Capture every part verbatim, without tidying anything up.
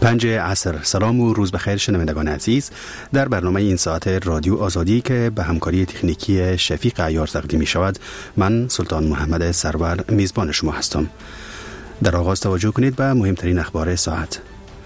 پنج عصر. سلام و روز بخیر شنوندگان عزیز. در برنامه این ساعت رادیو آزادی که به همکاری تکنیکی شفیق عیار تقدیم می شود، من سلطان محمد سرور میزبان شما هستم. در آغاز توجه کنید به مهمترین اخبار ساعت.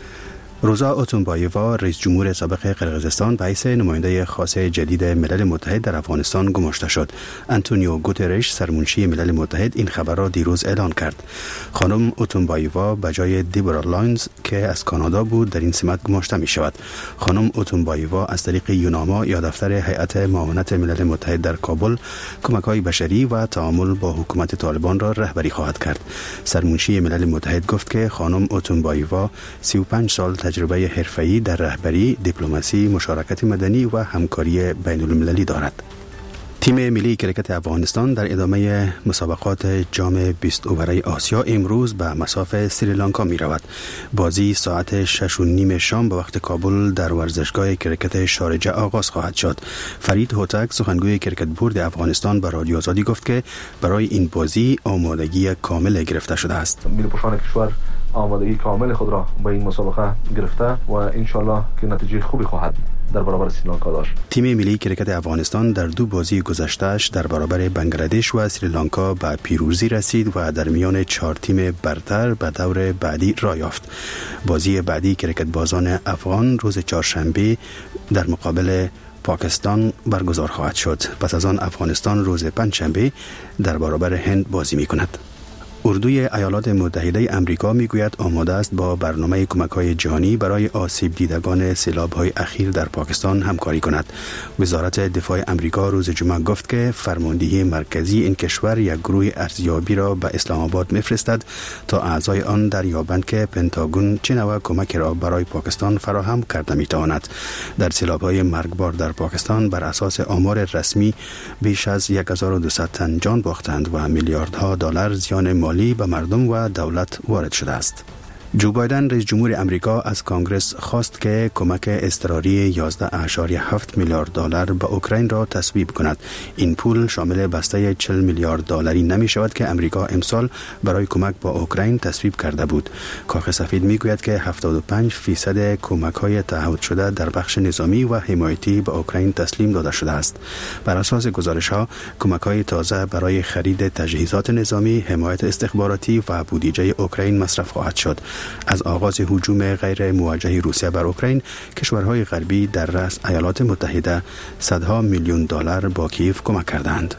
روزا اوتونبایووا، رئیس جمهور سابق قرقیزستان، به حیث نماینده خاص جدید ملل متحد در افغانستان گماشته شد. آنتونیو گوترش، سرمنشی ملل متحد، این خبر را دیروز اعلان کرد. خانم اوتونبایووا به جای دیبورا لاینز که از کانادا بود در این سمت گماشته می شود. خانم اوتونبایووا از طریق یوناما یا دفتر هیئت معاونت ملل متحد در کابل کمک‌های بشری و تعامل با حکومت طالبان را رهبری خواهد کرد. سرمنشی ملل متحد گفت که خانم اوتونبایووا سی و پنج سال تجربه حرفه‌ای در رهبری، دیپلماسی، مشارکت مدنی و همکاری بین‌المللی دارد. تیم ملی کرکت افغانستان در ادامه مسابقات جام بیست اووره آسیا امروز به مصاف سریلانکا می رود. بازی ساعت شش و نیم شام به وقت کابل در ورزشگاه کرکت شارجه آغاز خواهد شد. فرید هوتک، سخنگوی کرکت بورد افغانستان، به رادیو آزادی گفت که برای این بازی آمادگی کامل گرفته شده است. ملی پوشان کشور آمادگی کامل خود را به این مسابقه گرفته و انشالله که نتیجه خوبی خواهد در برابر سریلانکا داشت. تیم ملی کرکت افغانستان در دو بازی گذشته‌اش در برابر بنگلادش و سریلانکا به پیروزی رسید و در میان چهار تیم برتر به دور بعدی راه یافت. بازی بعدی کرکت بازان افغان روز چهارشنبه در مقابل پاکستان برگزار خواهد شد. پس از آن افغانستان روز پنجشنبه در برابر هند بازی می‌کند. اردوی ایالات متحده امریکا میگوید آماده است با برنامه کمک‌های جهانی برای آسیب دیدگان سیلاب‌های اخیر در پاکستان همکاری کند. وزارت دفاع امریکا روز جمعه گفت که فرماندهی مرکزی این کشور یک گروه ارزیابی را به اسلام آباد می‌فرستد تا اعضای آن دریابند که پنتاگون چه نوع کمک را برای پاکستان فراهم کرده می‌تواند. در سیلاب‌های مرگبار در پاکستان بر اساس آمار رسمی بیش از هزار و دویست تن جان باختند و میلیاردها دلار زیان مالی به مردم و دولت وارد شده است. جو بایدن، رئیس جمهور امریکا، از کانگرس خواست که کمک اضطراری یازده ممیز هفت میلیارد دلار به اوکراین را تصویب کند. این پول شامل بسته چهل میلیارد دلاری نمی شود که امریکا امسال برای کمک با اوکراین تصویب کرده بود. کاخ سفید می گوید که هفتاد و پنج فیصد کمک های تعهد شده در بخش نظامی و حمایتی به اوکراین تسلیم داده شده است. بر اساس گزارش ها، کمک های تازه برای خرید تجهیزات نظامی، حمایت استخباراتی و بودجه اوکراین مصرف خواهد شد. از آغاز هجوم غیر موجه روسیه بر اوکراین، کشورهای غربی در رأس ایالات متحده صدها میلیون دلار با کیف کمک کردند.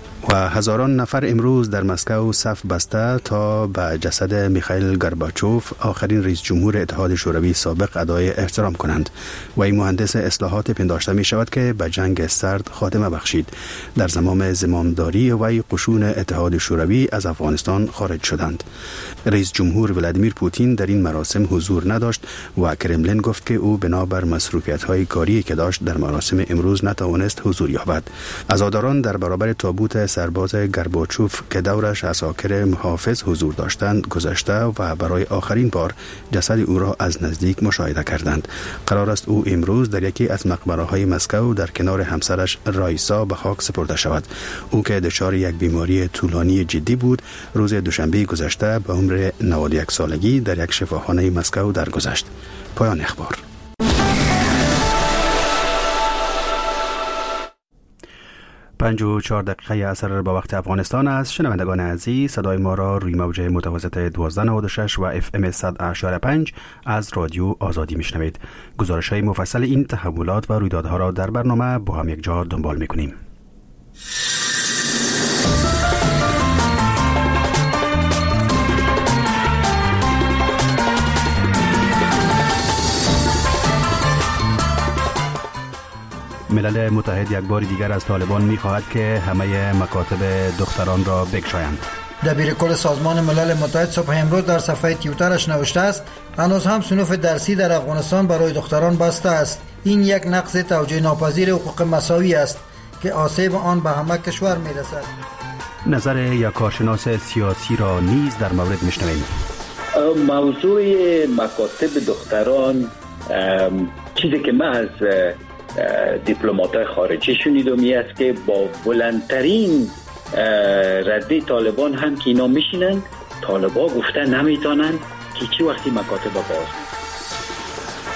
و هزاران نفر امروز در مسکو صف بسته تا به جسد میخائیل گورباچوف، آخرین رئیس جمهور اتحاد شوروی سابق، ادای احترام کنند. وی مهندس اصلاحات پنداشته می شود که به جنگ سرد خاتمه بخشید. در زمان زمامداری وی قشون اتحاد شوروی از افغانستان خارج شدند. رئیس جمهور ولادیمیر پوتین در این مراسم حضور نداشت و کرملین گفت که او بنابر مصروفیت‌های کاری که داشت در مراسم امروز نتوانست حضور یابد. عزاداران در برابر تابوت سرباز گورباچوف که دورش عساکر محافظ حضور داشتند گذشته و برای آخرین بار جسد او را از نزدیک مشاهده کردند. قرار است او امروز در یکی از مقبره‌های مسکو در کنار همسرش رایسا به خاک سپرده شود. او که دچار یک بیماری طولانی جدی بود، روز دوشنبه گذشته به عمر نود و یک سالگی در یک شفاخانه مسکو درگذشت. پایان اخبار. پنج و چهار دقیقه عصر به وقت افغانستان است. شنوندگان عزیز، صدای ما را روی موج متوسط دوازده نود و شش و اف ام صد و هشت و پنج از رادیو آزادی میشنوید. گزارش های مفصل این تحولات و رویدادها را در برنامه با هم یک جا دنبال میکنیم. ملل متحد یک بار دیگر از طالبان می‌خواهد که همه مکاتب دختران را بگشایند. دبیرکل سازمان ملل متحد صبح امروز در صفحه توییترش نوشته است: هنوز هم صنوف درسی در افغانستان برای دختران بسته است. این یک نقض توجیه ناپذیر حقوق مساوی است که آسیب آن به همه کشور می‌رسد. نظر یک کارشناس سیاسی را نیز در مورد می‌شنویم. موضوع مکاتب دختران چیزی که من از دیپلمات‌های خارجی شنیدم این است که با بلندترین رده طالبان هم که اینا میشینن، طالبان گفته نمیتونن که چی وقتی مکاتب باز.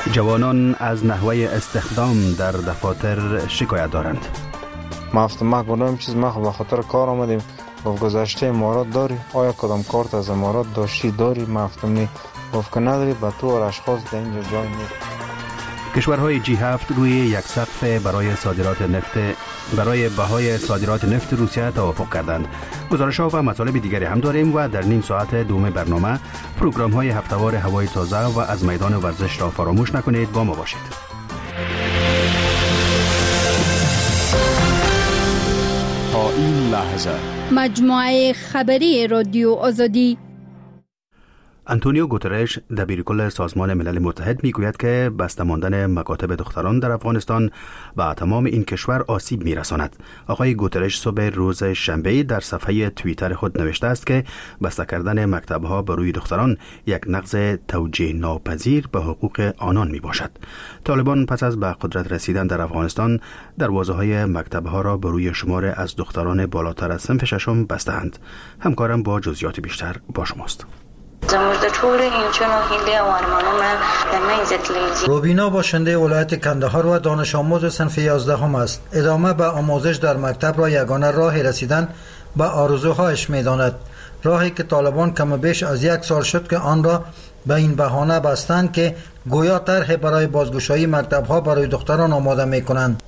جوانان از نحوه استخدام در دفاتر شکایت دارند. ما هفته ما گفتم چیز ما به خاطر کار آمدیم، گفت گذشته امارات داری؟ آیا کدام کارت از امارات داشتی داری؟ ما هفتم نی گفت که نداری، به تو و اشخاص در اینجا جای نیست. کشورهای جی هفت روی یک سقف برای صادرات نفت برای بهای صادرات نفت روسیه توافق کردند. گزارش‌ها و مطالب دیگری هم داریم و در نیم ساعت دوم برنامه پروگرام‌های هفته‌وار هوای تازه و از میدان ورزش را فراموش نکنید. با ما باشید. تا این لحظه مجموعه خبری رادیو آزادی. آنتونیو گوترش دبیرکل سازمان ملل متحد میگوید که بسته ماندن مکاتب دختران در افغانستان و تمام این کشور آسیب میرساند. آقای گوترش صبح روز شنبه در صفحه توییتر خود نوشته است که بسته کردن مکتب‌ها بر روی دختران یک نقض توجیه ناپذیر به حقوق آنان می باشد. طالبان پس از به قدرت رسیدن در افغانستان دروازه‌های مکتب‌ها را بر روی شمار از دختران بالاتر از صنف ششم بسته‌اند. همکارم با جزئیات بیشتر با شماست. روبینا باشنده ولایت کندهار و دانش آموز صنف یازدهم است. ادامه به آموزش در مکتب را یگانه راه رسیدن به آرزوهایش می‌داند. راهی که طالبان کم بیش از یک سال شد که آن را به این بهانه بستند که گویا طرح برای بازگشایی مکتب‌ها برای دختران آماده می‌کنند.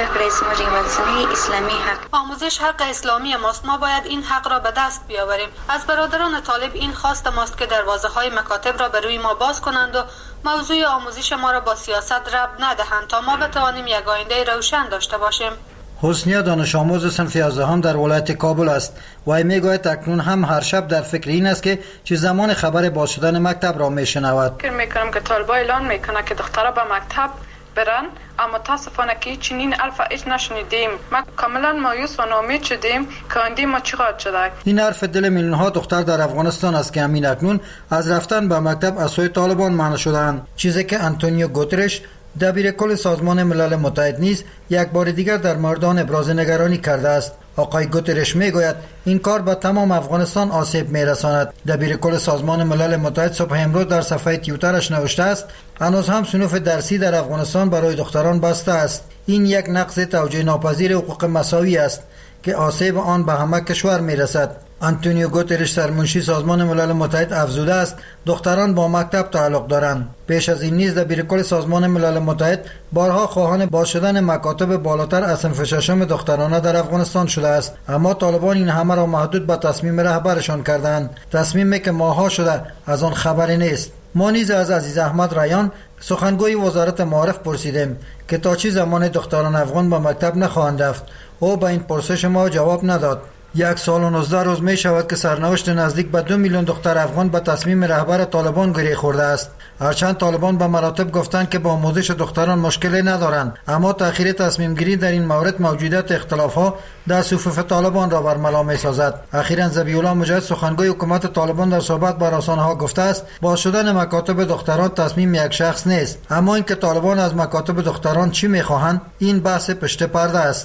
آموزش حق اسلامی ماست. ما باید این حق را به دست بیاوریم. از برادران طالب این خواست ماست که دروازه‌های مکاتب را به روی ما باز کنند و موضوع آموزش ما را با سیاست ربط ندهند تا ما بتوانیم یک آینده روشن داشته باشیم. حسنیه دانش آموز صنف یازدهم در ولایت کابل است و ای میگوید اکنون هم هر شب در فکر این است که چه زمان خبر باز شدن مکتب را میشنود. فکر میکنم که طالبا اعلان میکنه که دخترها به مکتب برن، اما متاسفانه که چنین الف اش نشنیدیم. ما کاملا مایوس و ناامید شدیم که آینده ما چقدر شده. این حرف دل میلیون ها دختر در افغانستان است که همین اکنون از رفتن به مکتب از سوی طالبان منع شدند، چیزی که آنتونیو گوترش دبیرکل سازمان ملل متحد نیز یک بار دیگر در مورد آن ابراز نگرانی کرده است. آقای گوترش میگوید این کار به تمام افغانستان آسیب میرساند. دبیرکل سازمان ملل متحد صبح امروز در صفحه توییترش نوشته است هنوز هم صنوف درسی در افغانستان برای دختران بسته است. این یک نقض توجیه ناپذیر حقوق مساوی است که آسیب آن به همه کشور میرسد. آنتونیو گوترش سرمنشی سازمان ملل متحد افزوده است دختران با مکتب تعلق دارند. پیش از این نیز دبیرکل سازمان ملل متحد بارها خواهان باز شدن مکاتب بالاتر از صنف ششم دخترانه در افغانستان شده است، اما طالبان این همه را محدود به تصمیم رهبرشان کردند، تصمیمی که ماها شده از آن خبری نیست. ما نیز از عزیز احمد ریان سخنگوی وزارت معارف پرسیدیم که تا چه زمان دختران افغان به مکتب نخواهند رفت. او به این پرسش ما جواب نداد. یک سال و نوزده روز می شود که سرنوشت نزدیک به دو میلیون دختر افغان به تصمیم رهبر طالبان گره خورده است. هرچند طالبان به مراتب گفتند که با آموزش دختران مشکلی ندارند، اما تأخیر تصمیم گیری در این مورد موجودیت اختلاف ها در صفوف طالبان را برملا می سازد. اخیراً ذبیح الله مجاهد سخنگوی حکومت طالبان در صحبت با رسانه ها گفته است باز شدن مکاتب دختران تصمیم یک شخص نیست، اما اینکه طالبان از مکاتب دختران چی می خواهند این بحث پشت پرده است.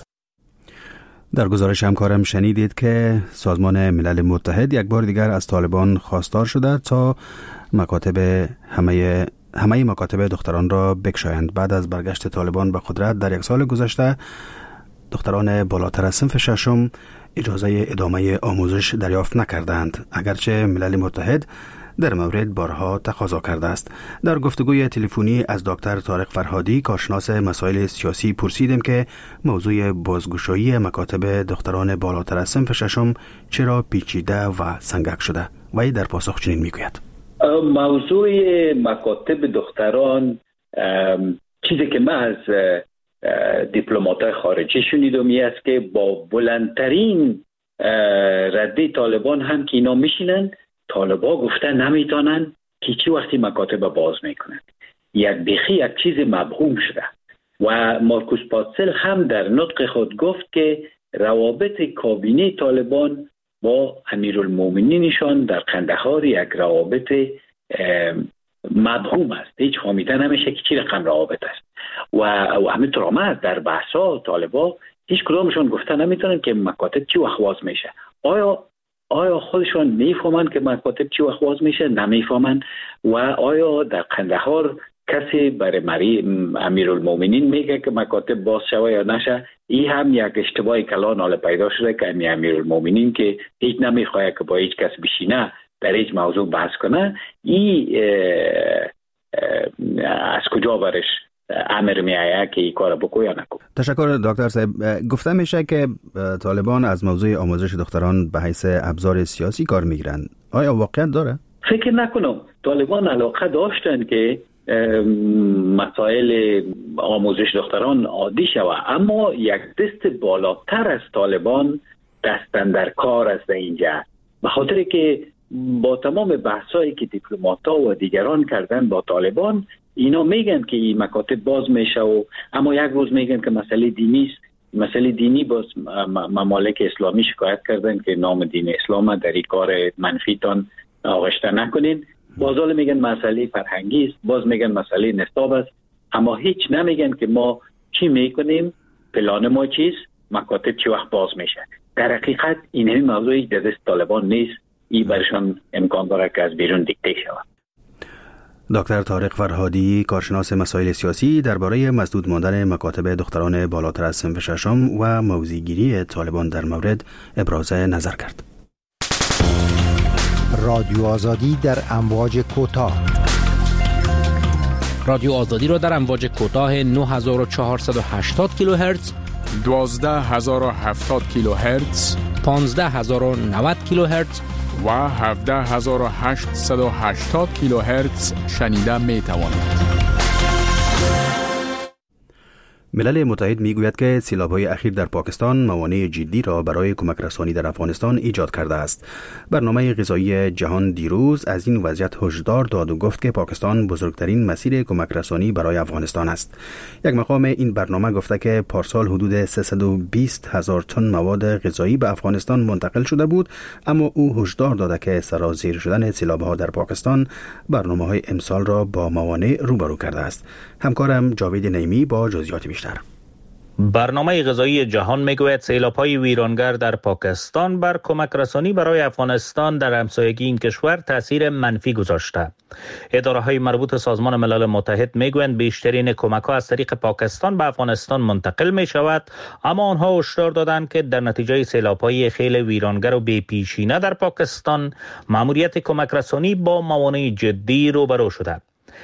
در گزارش همکارم شنیدید که سازمان ملل متحد یک بار دیگر از طالبان خواستار شده تا مکاتب همه همه مکاتب دختران را بکشایند. بعد از برگشت طالبان به قدرت در یک سال گذشته دختران بالاتر از صنف ششم اجازه ادامه آموزش دریافت نکردند، اگرچه ملل متحد در مورد بارها تقاضا کرده است. در گفتگوی تلفنی از دکتر طارق فرهادی کارشناس مسائل سیاسی پرسیدیم که موضوع بازگشایی مکاتب دختران بالاتر از صنف ششم چرا پیچیده و سنگک شده. وی در پاسخ چنین میگوید: موضوع مکاتب دختران چیزی که من از دیپلمات‌های خارجی شنیدم است که با بلندترین رده طالبان هم که اینا میشینن، طالبا گفتن نمیتونن که چی وقتی مکاتب باز میکنن. یک بیخی یک چیز مبهوم شده و مارکوس پاتسل هم در نطق خود گفت که روابط کابینه طالبان با امیرالمومنینشان در قندهار یک روابط مبهوم است، هیچ فهمیده نمیشه که چی رقم روابط است و همینطور هم در بحثا طالبا هیچ کدامشون گفته نمیتونن که مکاتب چی وقت باز میشه. آیا آیا خودشون میفهمن که مکاتب چی وقت باز میشه؟ نمیفهمن. و آیا در قندهار کسی برای مری امیرالمومنین میگه که مکاتب باز شوه یا نشه. این هم یک اشتباه کلان حال پیدا شده که امیرالمومنین که هیچ نمیخواه که با هیچ کس بشینه در هیچ موضوع بحث کنه، این از کجا برش امر می آید که این کار بکو یا نکو. تشکر دکتر صاحب. گفته میشه که طالبان از موضوع آموزش دختران به حیث ابزار سیاسی کار میگیرن. آیا واقعیت داره؟ فکر نکنم. طالبان علاقه داشتن که مسائل آموزش دختران عادی شود، اما یک دست بالاتر از طالبان دستن در کار است اینجا، به خاطر که با تمام بحثایی که دیپلمات‌ها و دیگران کردن با طالبان، اینا میگن که این مکاتب باز میشه و اما یک روز میگن که مسئله دینی است. مسئله دینی باز ممالک اسلامی شکایت کردن که نام دین اسلام در این کار منفیتان آغشته نکنین. باز حالا میگن مسئله فرهنگی است، باز میگن مسئله نصاب است، اما هیچ نمیگن که ما چی میکنیم، پلان ما چیست، مکاتب چی وقت باز میشه. در حقیقت این همین موضوعی در دست طالبان نیست، این برشان امکان داره که از بیرون دیکته شود. دکتر طارق فرهادی، کارشناس مسائل سیاسی، درباره مسدود ماندن مکاتب دختران بالاتر از صنف ششم و موضع‌گیری طالبان در مورد ابراز نظر کرد. رادیو آزادی در امواج کوتاه. رادیو آزادی را در امواج کوتاه نه هزار و چهارصد و هشتاد کیلوهرتز، دوازده هزار و هفتاد کیلوهرتز، پانزده هزار و نود کیلوهرتز و هفده هزار و هشتصد و هشتاد کیلوهرتز شنیده می توانید. ملل متحد میگوید که سیلاب‌های اخیر در پاکستان موانع جدی را برای کمک رسانی در افغانستان ایجاد کرده است. برنامه غذایی جهان دیروز از این وضعیت هشدار داد و گفت که پاکستان بزرگترین مسیر کمک رسانی برای افغانستان است. یک مقام این برنامه گفته که پارسال حدود سیصد و بیست هزار تن مواد غذایی به افغانستان منتقل شده بود، اما او هشدار داده که سرازیر شدن سیلاب‌ها در پاکستان برنامه‌های امسال را با موانع روبرو کرده است. همکارم جاوید نیمی با جزئیات بیشتر. برنامه غذایی جهان میگوید سیلاب‌های ویرانگر در پاکستان بر کمک رسانی برای افغانستان در همسایگی این کشور تاثیر منفی گذاشته. اداره‌های مربوط سازمان ملل متحد میگویند بیشترین کمک‌ها از طریق پاکستان به افغانستان منتقل می‌شود، اما آنها هشدار دادند که در نتیجه سیلاب‌های خیلی ویرانگر و بی‌پیشینه در پاکستان مأموریت کمک رسانی با موانع جدی روبرو شده.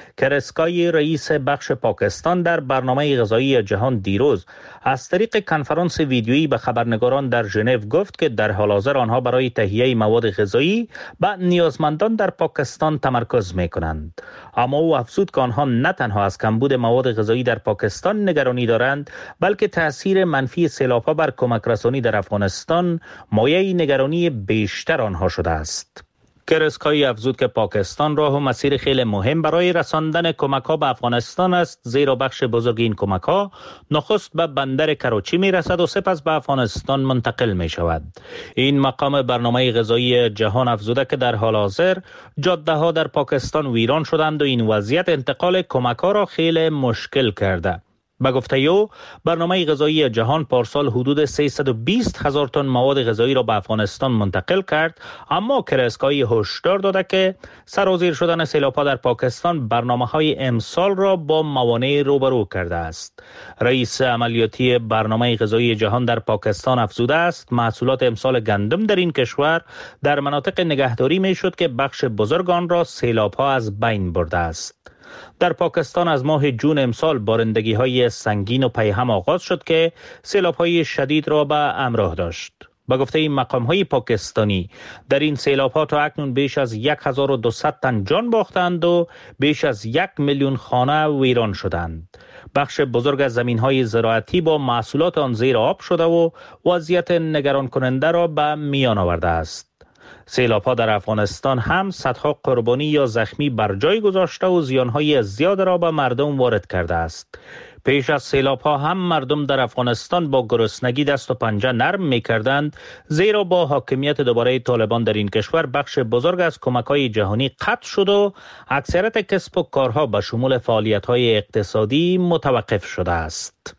کرسکای رئیس بخش پاکستان در برنامه غذایی جهان دیروز از طریق کنفرانس ویدیویی به خبرنگاران در ژنو گفت که در حال حاضر آنها برای تهیه مواد غذایی به نیازمندان در پاکستان تمرکز می‌کنند. اما او افزود که آنها نه تنها از کمبود مواد غذایی در پاکستان نگرانی دارند، بلکه تأثیر منفی سیلاب‌ها بر کمک رسانی در افغانستان مایه نگرانی بیشتر آنها شده است. کرسکایی افزود که پاکستان راه و مسیر خیلی مهم برای رساندن کمک‌ها به افغانستان است، زیرا بخش بزرگ این کمک‌ها نخست به بندر کراچی می‌رسد و سپس به افغانستان منتقل می‌شود. این مقام برنامه غذایی جهان افزوده که در حال حاضر جاده‌ها در پاکستان ویران شدند و این وضعیت انتقال کمک‌ها را خیلی مشکل کرده. به گفته او برنامه غذایی جهان پارسال حدود سیصد و بیست هزار تن مواد غذایی را به افغانستان منتقل کرد، اما کرسکایی هشدار داده که سرازیر شدن سیلاب‌ها در پاکستان برنامه‌های امسال را با موانع روبرو کرده است. رئیس عملیاتی برنامه غذایی جهان در پاکستان افزوده است محصولات امسال گندم در این کشور در مناطق نگهداری می‌شد که بخش بزرگ آن را سیلاب‌ها از بین برده است. در پاکستان از ماه جون امسال بارندگی‌های سنگین و پیهم آغاز شد که سیلاب‌های شدید را به همراه داشت. با گفته این مقام‌های پاکستانی در این سیلاب‌ها تا اکنون بیش از هزار و دویست تن جان باختند و بیش از یک میلیون خانه ویران شدند. بخش بزرگ از زمین‌های زراعتی با محصولات آن زیر آب شده و وضعیت نگران کننده را به میان آورده است. سیلاب‌ها در افغانستان هم صدها قربانی یا زخمی بر جای گذاشته و زیان‌های زیاد را به مردم وارد کرده است. پیش از سیلاب‌ها هم مردم در افغانستان با گرسنگی دست و پنجه نرم می‌کردند، زیرا با حاکمیت دوباره طالبان در این کشور بخش بزرگ از کمک‌های جهانی قطع شد و اکثریت کسب و کارها به شمول فعالیت‌های اقتصادی متوقف شده است.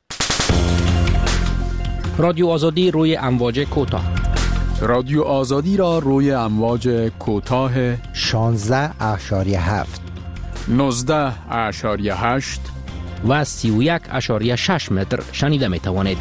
رادیو آزادی روی امواج کوتاه. رادیو آزادی را روی امواج کوتاه شانزده اشاری هفت نوزده اشاریه هشت و سی و یک اشاریه شش متر شنیده می توانید.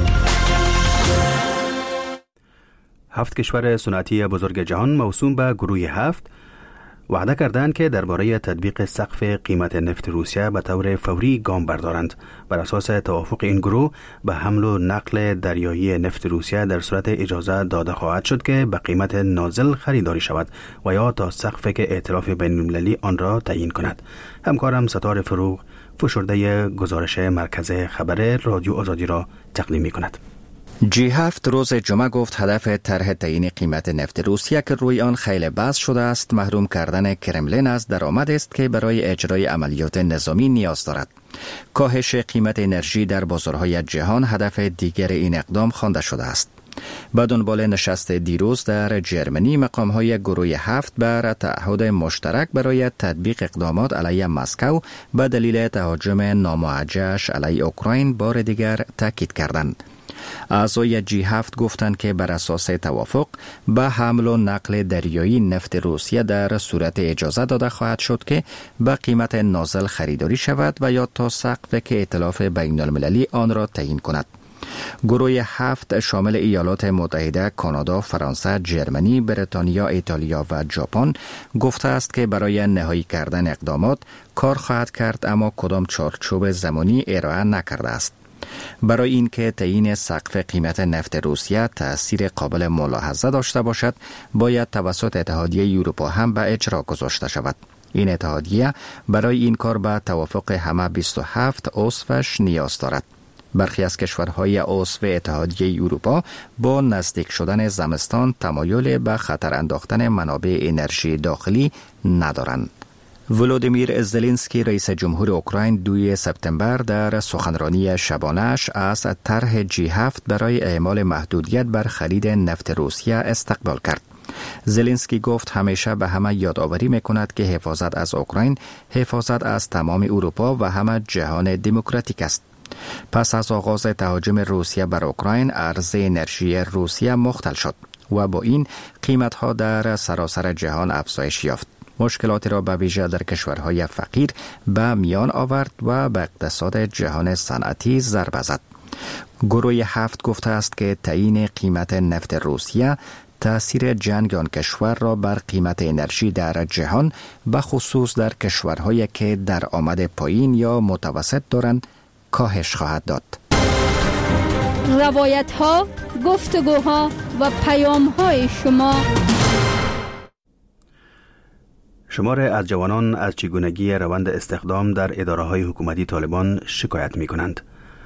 هفت کشور صنعتی بزرگ جهان موسوم به گروه هفت وعده کردند که درباره تطبیق سقف قیمت نفت روسیه به طور فوری گام بردارند. بر اساس توافق این گروه به حمل و نقل دریایی نفت روسیه در صورت اجازه داده خواهد شد که به قیمت نازل خریداری شود و یا تا سقفی که ائتلاف بین‌المللی آن را تعیین کند. همکارم ستاره فروغ فشرده گزارش مرکز خبر رادیو آزادی را تقدیم می کند. جی هفت روز جمعه گفت هدف طرح تعیین قیمت نفت روسیه که روی آن خیلی بحث شده است محروم کردن کرملین از درآمد است که برای اجرای عملیات نظامی نیاز دارد. کاهش قیمت انرژی در بازارهای جهان هدف دیگر این اقدام خوانده شده است. با دنبال نشست دیروز در جرمنی مقام‌های گروه هفت بر تعهد مشترک برای تطبیق اقدامات علیه مسکو به دلیل تهاجم ناموجه‌اش علیه اوکراین بار دیگر تاکید کردند. اعضای جی هفت گفتند که بر اساس توافق به حمل و نقل دریایی نفت روسیه در صورت اجازه داده خواهد شد که به قیمت نازل خریداری شود و یا تا سقف که ائتلاف بین المللی آن را تعیین کند. گروه هفت شامل ایالات متحده، کانادا، فرانسه، جرمنی، بریتانیا، ایتالیا و ژاپن گفته است که برای نهایی کردن اقدامات کار خواهد کرد اما کدام چارچوب زمانی ارائه نکرده است. برای اینکه تعیین سقف قیمت نفت روسیه تأثیر قابل ملاحظه داشته باشد باید توسط اتحادیه اروپا هم به اجرا گذاشته شود. این اتحادیه برای این کار به توافق همه بیست و هفت عضوش نیاز دارد. برخی از کشورهای عضو اتحادیه اروپا با نزدیک شدن زمستان تمایل به خطر انداختن منابع انرژی داخلی ندارند. ولودیمیر زلنسکی رئیس جمهور اوکراین دوی سپتامبر در سخنرانی شبانه‌اش از طرح جی هفت برای اعمال محدودیت بر خرید نفت روسیه استقبال کرد. زلنسکی گفت همیشه به همه یادآوری می‌کند که حفاظت از اوکراین حفاظت از تمام اروپا و همه جهان دموکراتیک است. پس از آغاز تهاجم روسیه بر اوکراین عرضه انرژی روسیه مختل شد و با این قیمت‌ها در سراسر جهان افزایش یافت. مشکلاتی را به ویژه در کشورهای فقیر به میان آورد و به اقتصاد جهان صنعتی ضربه زد. گروه هفت گفته است که تعیین قیمت نفت روسیه تأثیر جنگ آن کشور را بر قیمت انرژی در جهان به خصوص در کشورهایی که درآمد پایین یا متوسط دارند کاهش خواهد داد. روایت ها، گفتگوها و پیام های شما. شمار از جوانان از چگونگی روند استخدام در اداره‌های حکومتی طالبان شکایت می‌کنند.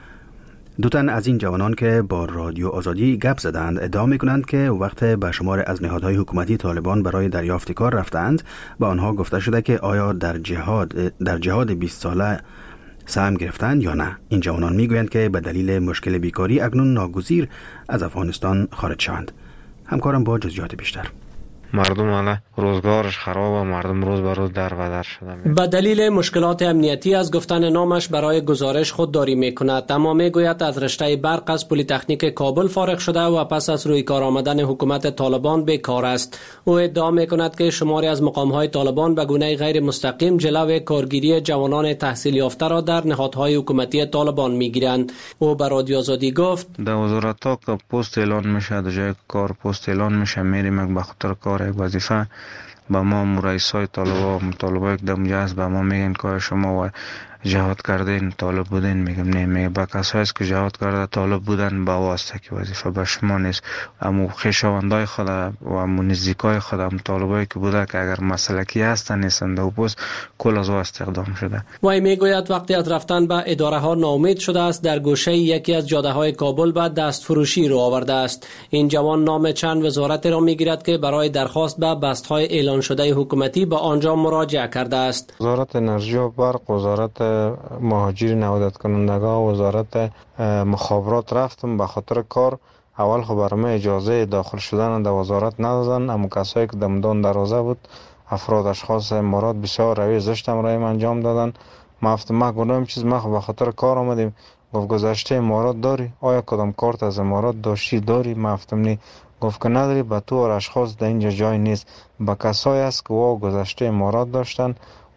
دو تن از این جوانان که با رادیو آزادی گپ زدند ادعا می‌کنند که وقت به شمار از نهادهای حکومتی طالبان برای دریافت کار رفتند به آنها گفته شده که آیا در جهاد در جهاد بیست ساله سهم گرفتند یا نه. این جوانان می‌گویند که به دلیل مشکل بیکاری اکنون ناگزیر از افغانستان خارج شوند. همکارم با جزئیات بیشتر. مردم الان روزگارش خراب و مردم روز به روز در و در شده. به دلیل مشکلات امنیتی از گفتن نامش برای گزارش خودداری میکند، اما میگوید از رشته برق از پلی تکنیک کابل فارغ شده و پس از روی کار آمدن حکومت طالبان بیکار است. او ادعا میکند که شماری از مقامهای طالبان به گونه غیر مستقیم جلوی کارگیری جوانان تحصیل یافته را در نهادهای حکومتی طالبان میگیرند. او به رادیو آزادی گفت در وزارت‌ها که پست اعلان میشه، در جای کار پست اعلان میشه، میریم به خاطر کار یک وظیفه با ما رئیسای طالبا مطالبه یک دم جاست به ما میگن که شما و جهاد کردین طالب بودین. میگم نه، میگه با کسایی که جهاد کرده طالب بودن با واسطه که وظیفه به شما نیست. اما خویشاوندای خود و امو نزدیکای خود هم طالبایی که بوده که اگر مسلکی هستن نیستن دو پست کل از استخدام شده. وی میگوید وقتی از رفتن به اداره ها ناامید شده است در گوشه یکی از جاده های کابل به دست فروشی رو آورده است. این جوان نام چند وزارت را میگیرد که برای درخواست به بست های اعلان شده حکومتی به آنجا مراجعه کرده است. وزارت انرژی و برق، وزارت مهاجر نودت کنندگان، وزارت مخابرات رفتم به خاطر کار. اول خب برام اجازه داخل شدن در وزارت ندادن، اما کسایی که دمدان دروازه بود افراد اشخاص امارات بسیار روی زشتم رایم انجام دادن. ما گفتم ما گفتم چیز ما خب به خاطر کار آمدیم. گفت گذشته امارات داری؟ آیا کدام کارت از امارات داشتی داری؟ ما گفتم نه. گفت که نداری، به تو و اشخاص در اینجا جای نیست. با کسایی است که وا گذشته امارات داشتن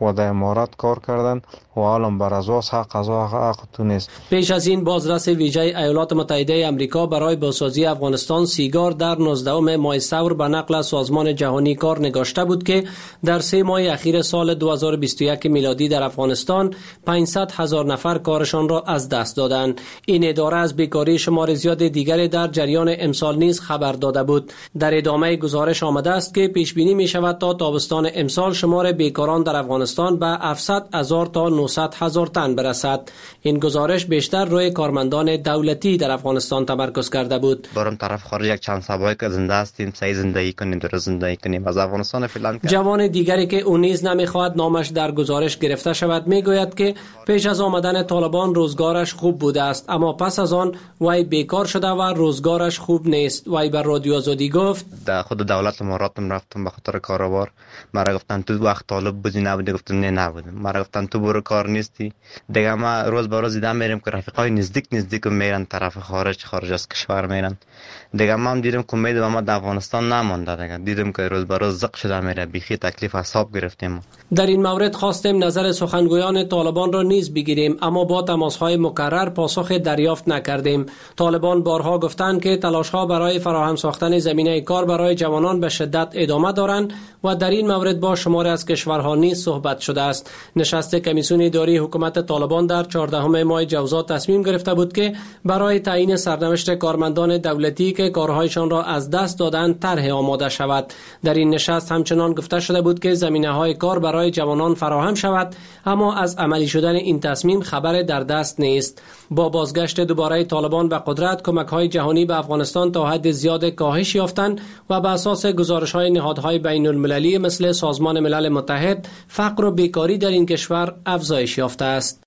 و در امارات کار کردن و عالم بر اساس حق از حق تو نیست. پیش از این بازرس ویژه ایالات متحده آمریکا برای بازسازی افغانستان سیگار در نوزدهم ماه ثور به نقل از سازمان جهانی کار نگاشته بود که در سه ماه اخیر سال دو هزار و بیست و یک میلادی در افغانستان پانصد هزار نفر کارشان را از دست دادند. این اداره از بیکاری شمار زیاد دیگری در جریان امسال نیز خبر داده بود. در ادامه گزارش آمده است که پیش بینی می شود تا تابستان امسال شمار بیکاران در افغانستان به هفتصد هزار تا نهصد هزار تن برسد. این گزارش بیشتر روی کارمندان دولتی در افغانستان تمرکز کرده بود. برم طرف خارج یک چند سبایی که زنده هستیم، سعی زندگی کنیم، درست زندگی کنیم. از افغانستان فعلا جوان دیگری که او نیز نمیخواهد نامش در گزارش گرفته شود میگوید که پیش از آمدن طالبان روزگارش خوب بوده است، اما پس از آن وی بیکار شده و روزگارش خوب نیست. وی بر رادیو آزادی گفت در خود دولت اماراتم رفتم به خاطر کاروبار. مرا گفتن تو وقت طالب بودی نبودی؟ گفتم نه نبودم. مرا گفتن تو برو کار نیستی. دیگه ما روز به روز دیدم میریم که رفیقای نزدیک نزدیک میرن طرف خارج خارج از کشور میرن. دیگه ما هم دیدم که امید ما در افغانستان نمونده. دیگه دیدم که روز به روز زق شده میره، بیخی تکلیف حساب گرفتیم. در این مورد خواستیم نظر سخنگویان طالبان را نیز بگیریم، اما با تماس‌های مکرر پاسخ دریافت نکردیم. طالبان بارها گفتند که تلاش‌ها برای فراهم ساختن زمینه کار برای جوانان به شدت ادامه دارند و در این مورد با شماری از کشورها نیز صحبت شده است. نشست کمیسیون اداری حکومت طالبان در چهاردهم ماه جوزا تصمیم گرفته بود که برای تعیین سرنوشت کارمندان دولتی که کارهایشان را از دست دادند طرح آماده شود. در این نشست همچنان گفته شده بود که زمینه‌های کار برای جوانان فراهم شود، اما از عملی شدن این تصمیم خبر در دست نیست. با بازگشت دوباره طالبان به قدرت، کمک‌های جهانی به افغانستان تا حد زیاد کاهش یافتند و بر اساس گزارش‌های نهادهای بین‌المللی مثل سازمان ملل متحد فقر و بیکاری در این کشور افزایش یافته است.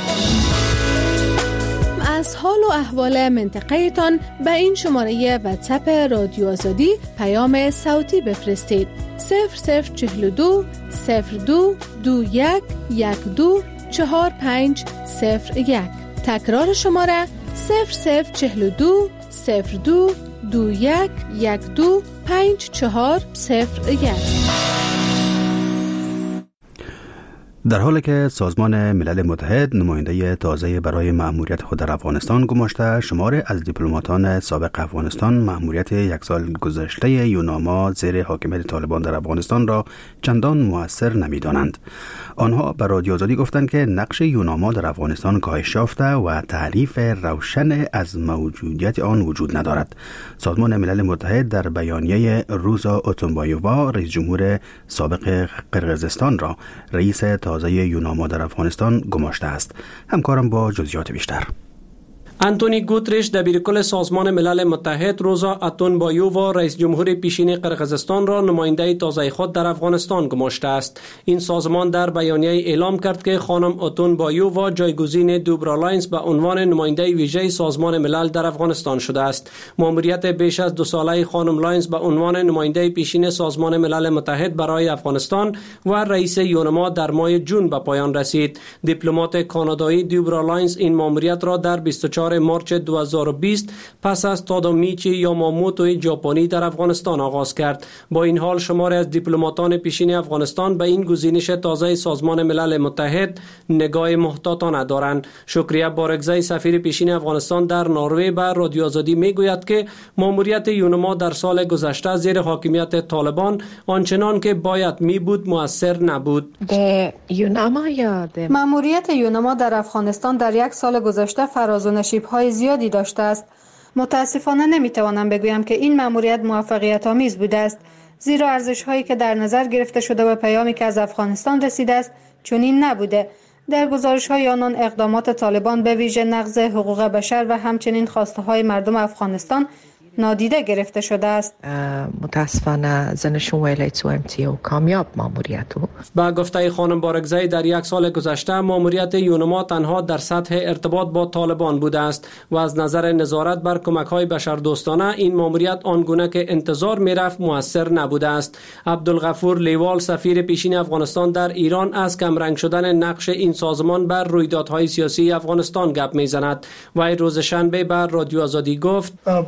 از حال و احوال منطقه تان به این شماره واتساپ رادیو آزادی پیام صوتی بفرستید. صفر صفر چهل و دو صفر دو دو یک یک دو چهار پنج صفر یک. تکرار شماره صفر صفر چهل و دو صفر دو دو یک یک دو پنج چهار صفر یک. در حالی که سازمان ملل متحد نماینده تازه برای مأموریت خود در افغانستان گماشته، شماری از دیپلماتان سابق افغانستان مأموریت یک سال گذشته یوناما زیر حاکمیت طالبان در افغانستان را چندان مؤثر نمی‌دانند. آنها به رادیو آزادی گفتند که نقش یوناما در افغانستان کاهش یافته و تعریف روشن از موجودیت آن وجود ندارد. سازمان ملل متحد در بیانیه روزا اوتونبایووا، رئیس جمهور سابق قرقیزستان را رئیس تازه یوناما در افغانستان گماشته است. همکارم با جزئیات بیشتر. انتونی گوترش دبیرکل سازمان ملل متحد روزا اوتونبایووا رئیس جمهور پیشین قرقیزستان را نماینده تازه خود در افغانستان گماشته است. این سازمان در بیانیه اعلام کرد که خانم اوتونبایووا جایگزین دوبرا لاینز به عنوان نماینده ویژه سازمان ملل در افغانستان شده است. مأموریت بیش از دو ساله خانم لاینز به عنوان نماینده پیشین سازمان ملل متحد برای افغانستان و رئیس یونما در ماه جون به پایان رسید. دیپلمات کانادایی دوبرا لاینز این مأموریت را در بیست و چهار مارچ دو هزار و بیست پس از تادامیچی یاماموتو ژاپنی در افغانستان آغاز کرد. با این حال شماری از دیپلماتان پیشین افغانستان به این گزینش تازه سازمان ملل متحد نگاه محتاطانه دارند. شکریه بارگزی سفیر پیشین افغانستان در نروژ به رادیو آزادی میگوید که مأموریت یونما در سال گذشته زیر حاکمیت طالبان آنچنان که باید می بود مؤثر نبود. مأموریت یونما در افغانستان در یک سال گذشته فراز و نشیب‌های زیادی داشته است. متاسفانه نمیتوانم بگویم که این مأموریت موفقیت آمیز بوده است، زیرا ارزش‌هایی که در نظر گرفته شده و پیامی که از افغانستان رسیده است چنین نبوده. در گزارش‌های آنان اقدامات طالبان به ویژه نقض حقوق بشر و همچنین خواسته‌های مردم افغانستان نادیده گرفته شده است. متاسفانه زنشون ویلیت و امتیو کامیاب ماموریتو. با گفته خانم بارگزی در یک سال گذشته ماموریت یونما تنها در سطح ارتباط با طالبان بوده است و از نظر نظارت بر کمک‌های بشردوستانه این ماموریت آنگونه که انتظار می‌رفت مؤثر نبوده است. عبدالغفور لیوال سفیر پیشین افغانستان در ایران از کمرنگ شدن نقش این سازمان بر رویدادهای سیاسی افغانستان گپ می‌زند و روز شنبه بر رادیو آزادی گفت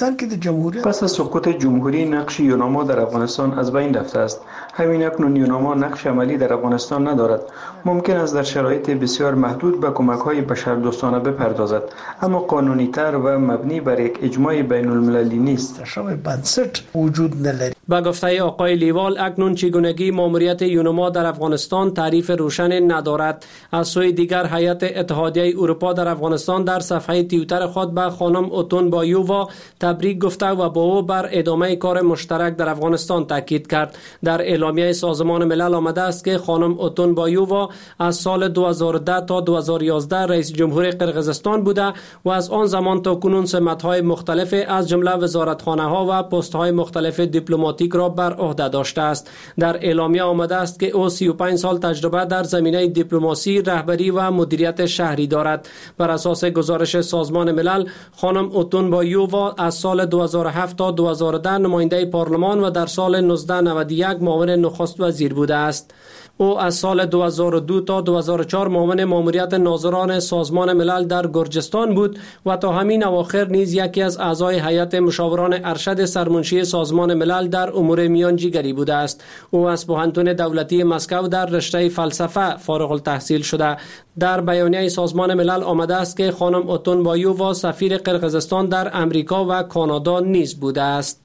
افغانستان که در جمهوریت پس از سقوط جمهوری نقش یوناما در افغانستان از بین رفته است. همین اکنون یوناما نقش عملی در افغانستان ندارد. ممکن است در شرایط بسیار محدود به کمک‌های بشردوستانه بپردازد، اما قانونی‌تر و مبنی بر یک اجماع بین‌المللی نیست. شامل بنسٹ وجود ندارد. با گفته آقای لیوال اکنون چگونگی ماموریت یوناما در افغانستان تعریف روشن ندارد. از سوی دیگر هیئت اتحادیه اروپا در افغانستان در صفحه توییتر خود به خانم اوتون بایووا تبریک گفته و با او بر ادامه کار مشترک در افغانستان تاکید کرد. در اعلامیه سازمان ملل آمده است که خانم اوتون بایووا از سال دو هزار و ده تا دو هزار و یازده رئیس جمهور قرقیزستان بوده و از آن زمان تا کنون سمت‌های مختلف از جمله وزارتخانه‌ها و پست‌های مختلف دیپلماتیک را بر عهده داشته است. در اعلامیه آمده است که او سی و پنج سال تجربه در زمینه دیپلماسی، رهبری و مدیریت شهری دارد. بر اساس گزارش سازمان ملل، خانم اوتون بایووا از سال دو هزار و هفت تا دو هزار و ده نماینده پارلمان و در سال هزار و نهصد و نود و یک معاون نخست وزیر بوده است. او از سال دو هزار و دو تا دو هزار و چهار معاون ماموریت ناظران سازمان ملل در گرجستان بود و تا همین اواخر نیز یکی از اعضای هیئت مشاوران ارشد سرمنشی سازمان ملل در امور میانجیگری بوده است. او از پوهنتون دولتی مسکو در رشته فلسفه فارغ التحصیل شده. در بیانیه سازمان ملل آمده است که خانم اوتون بایووا سفیر قرقیزستان در امریکا و کانادا نیز بوده است.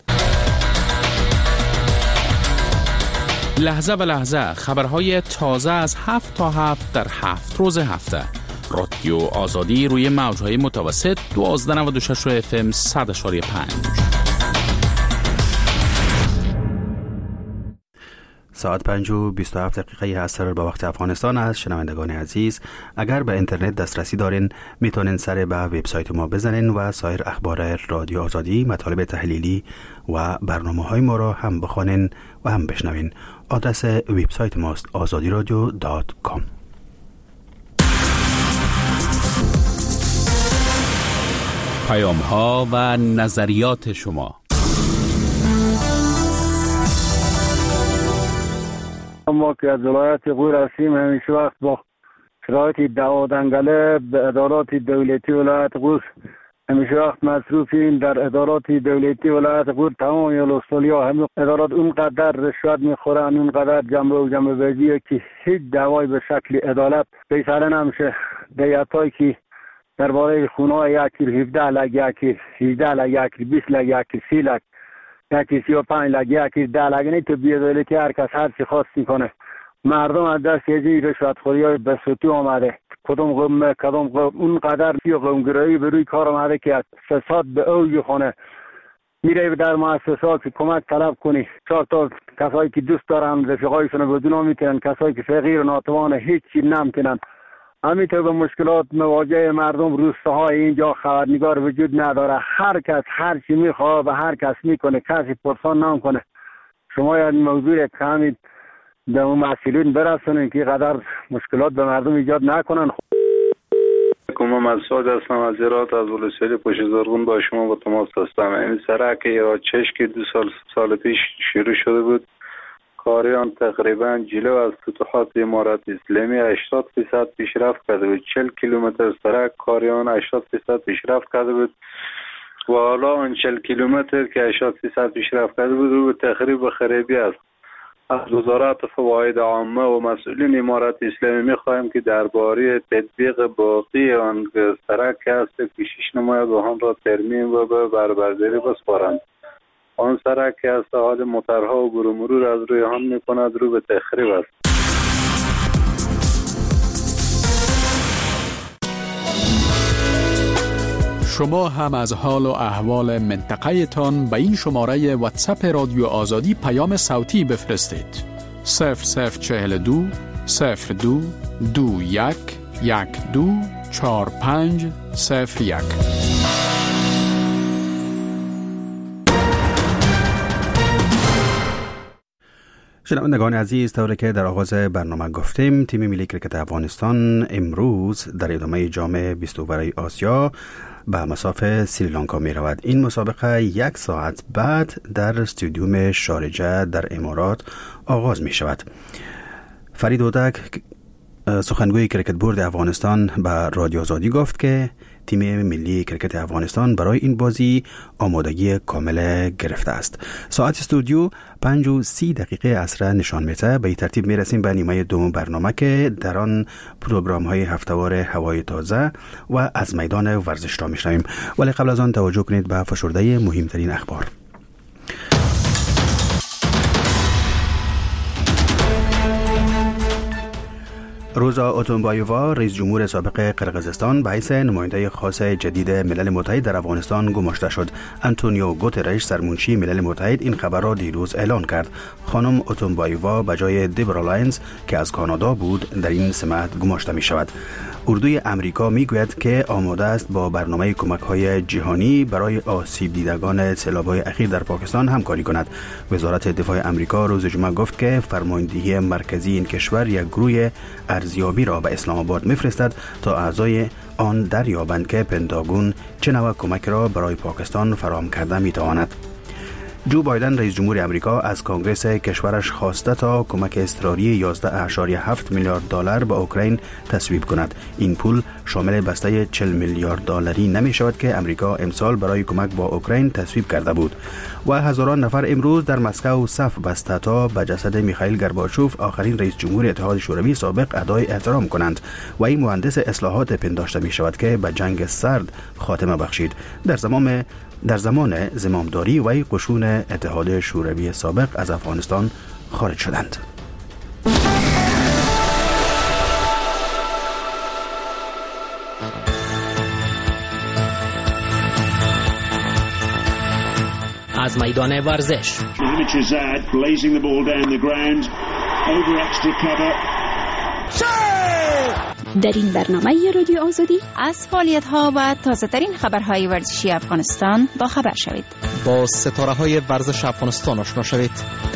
لحظه به لحظه خبرهای تازه از هفت تا هفت در هفت روز هفته. رادیو آزادی روی موجهای متوسط دوازده نود و شش اف ام صد اشاری پنج. ساعت پنج و بیست و هفت دقیقه عصر به وقت افغانستان است. شنوندگان عزیز، اگر به اینترنت دسترسی دارین میتونین سر به وبسایت ما بزنین و سایر اخبار رادیو آزادی، مطالب تحلیلی و برنامه‌های ما را هم بخوانین و هم بشنوین. آدرس وبسایت ماست آزادی رادیو دات کام. پیام ها و نظریات شما. ما که از ولایت غور هستیم، همیشه وقت با شرایط دعوادنگله به ادارات دولتی ولایت غور همیشه وقت مصروفیم. در ادارات دولتی ولایت غور تمام یولوستولیا همین ادارات اونقدر رشوت میخورن، اونقدر جنبه و جنبه بازیه که هیچ دعوای به شکل عدالت بیچاره نمیشه. دیتایی که درباره خونه یکی هفده لک، یکی هجده لک، یکی بیست لک، یکی سی لک، یکی سی و پنج لک، یکی ده لک، نه تو بی‌عدالتی هر کس هر چی خواست میکنه. مردم از دست یه جایی رشوتخوری های بسوتی آمده. کدوم قوم کدوم قوم اونقدر فی قومگرایی به روی کار آمده که فساد به اوج خونه. میره در مؤسسات که کمک طلب کنی، چهار تا کسایی که دوست دارن رفیقایشون رو بدون میتونن، کسایی که فقیر و ناتوان هیچی نمیتونن. همینطور به مشکلات مواجه مردم روستاهای اینجا خبرنگار وجود نداره. هر کس هر چی میخواد و هر کس میکنه، کسی پرسان نمیکنه. شما یاد موضوع کامید به اون مسئولین برسونین که قدر مشکلات به مردم ایجاد نکنن. من مسعود هستم از هرات، از ولسوالی پشت زرغون با شما با تماس هستم. این سرک ایراد چشکی دو سال سال پیش شروع شده بود. کاریان تقریبا جلو از فتوحات امارات اسلامی هشتاد درصد پیشرفت کرده بود. چهل کیلومتر سرک کاریان هشتاد درصد پیشرفت کرده بود و حالا آن چهل کیلومتر که هشتاد درصد پیشرفت کرده بود رو به تخریب و خرابی است. از وزارت فواید عامه و مسئولین امارات اسلامی می‌خواهیم که درباره تطبیق باقی آن سرک است که کوشش نماید و آن را ترمیم و به بربرداری بسپارند. آن سرک که است حال موترها و برو مرور از روی آن می‌کند رو به تخریب است. شما هم از حال و احوال منطقه تان به این شماره واتساپ رادیو آزادی پیام صوتی بفرستید. صفر صفر چهل دو صفر دو دو یک یک دو چهار پنج صفر یک. شنوندگان عزیز، طوری که در آغاز برنامه گفتیم، تیم ملی کرکت افغانستان امروز در ادامه جام بیست اوور آسیا به مساف سریلانکا می رود. این مسابقه یک ساعت بعد در استادیوم شارجه در امارات آغاز می شود. فرید اودک، سخنگوی کرکت بورد افغانستان، به رادیو آزادی گفت که تیم ملی کرکت افغانستان برای این بازی آمادگی کامل گرفته است. ساعت استودیو پنج و سی دقیقه عصر نشان میده. به این ترتیب میرسیم به نیمه دوم برنامه که در آن پروگرام های هفته‌وار هوای تازه و از میدان ورزش را میشنویم. ولی قبل از آن توجه کنید به فشرده مهمترین اخبار. روزا اوتونبایووا رئیس جمهور سابق قرقیزستان به حیث نماینده خاص جدید ملل متحد در افغانستان گماشته شد. آنتونیو گوترش سرمنشی ملل متحد این خبر را دیروز اعلان کرد. خانم اوتونبایووا به جای دیبرا لاینز که از کانادا بود در این سمت گماشته می شود. اردوی امریکا می گوید که آماده است با برنامه کمک‌های جهانی برای آسیب دیدگان سیلاب‌های اخیر در پاکستان همکاری کند. وزارت دفاع امریکا روز جمعه گفت که فرماندهی مرکزی این کشور یک گروه ارزیابی را به اسلام آباد می‌فرستد تا اعضای آن دریابند که پنتاگون چه نوع کمک را برای پاکستان فراهم کرده می‌تواند. جو بایدن رئیس جمهور امریکا از کنگره کشورش خواسته تا کمک اضطراری یازده ممیز هفت میلیارد دلار به اوکراین تصویب کند. این پول شامل بسته چهل میلیارد دلاری نمی شود که امریکا امسال برای کمک با اوکراین تصویب کرده بود. و هزاران نفر امروز در مسکو صف بسته تا به جسد میخائیل گورباچوف آخرین رئیس جمهور اتحاد شوروی سابق ادای احترام کنند. و این مهندس اصلاحات پنداشته می شود که به جنگ سرد خاتمه بخشید. در زمان در زمان زمامداری و قشون اتحاد شوروی سابق از افغانستان خارج شدند. از میدان ورزش در این برنامه رادیو آزادی از فعالیت‌ها و تازه‌ترین خبرهای ورزشی افغانستان با خبر شوید. با ستاره‌های ورزش افغانستان آشنا شوید.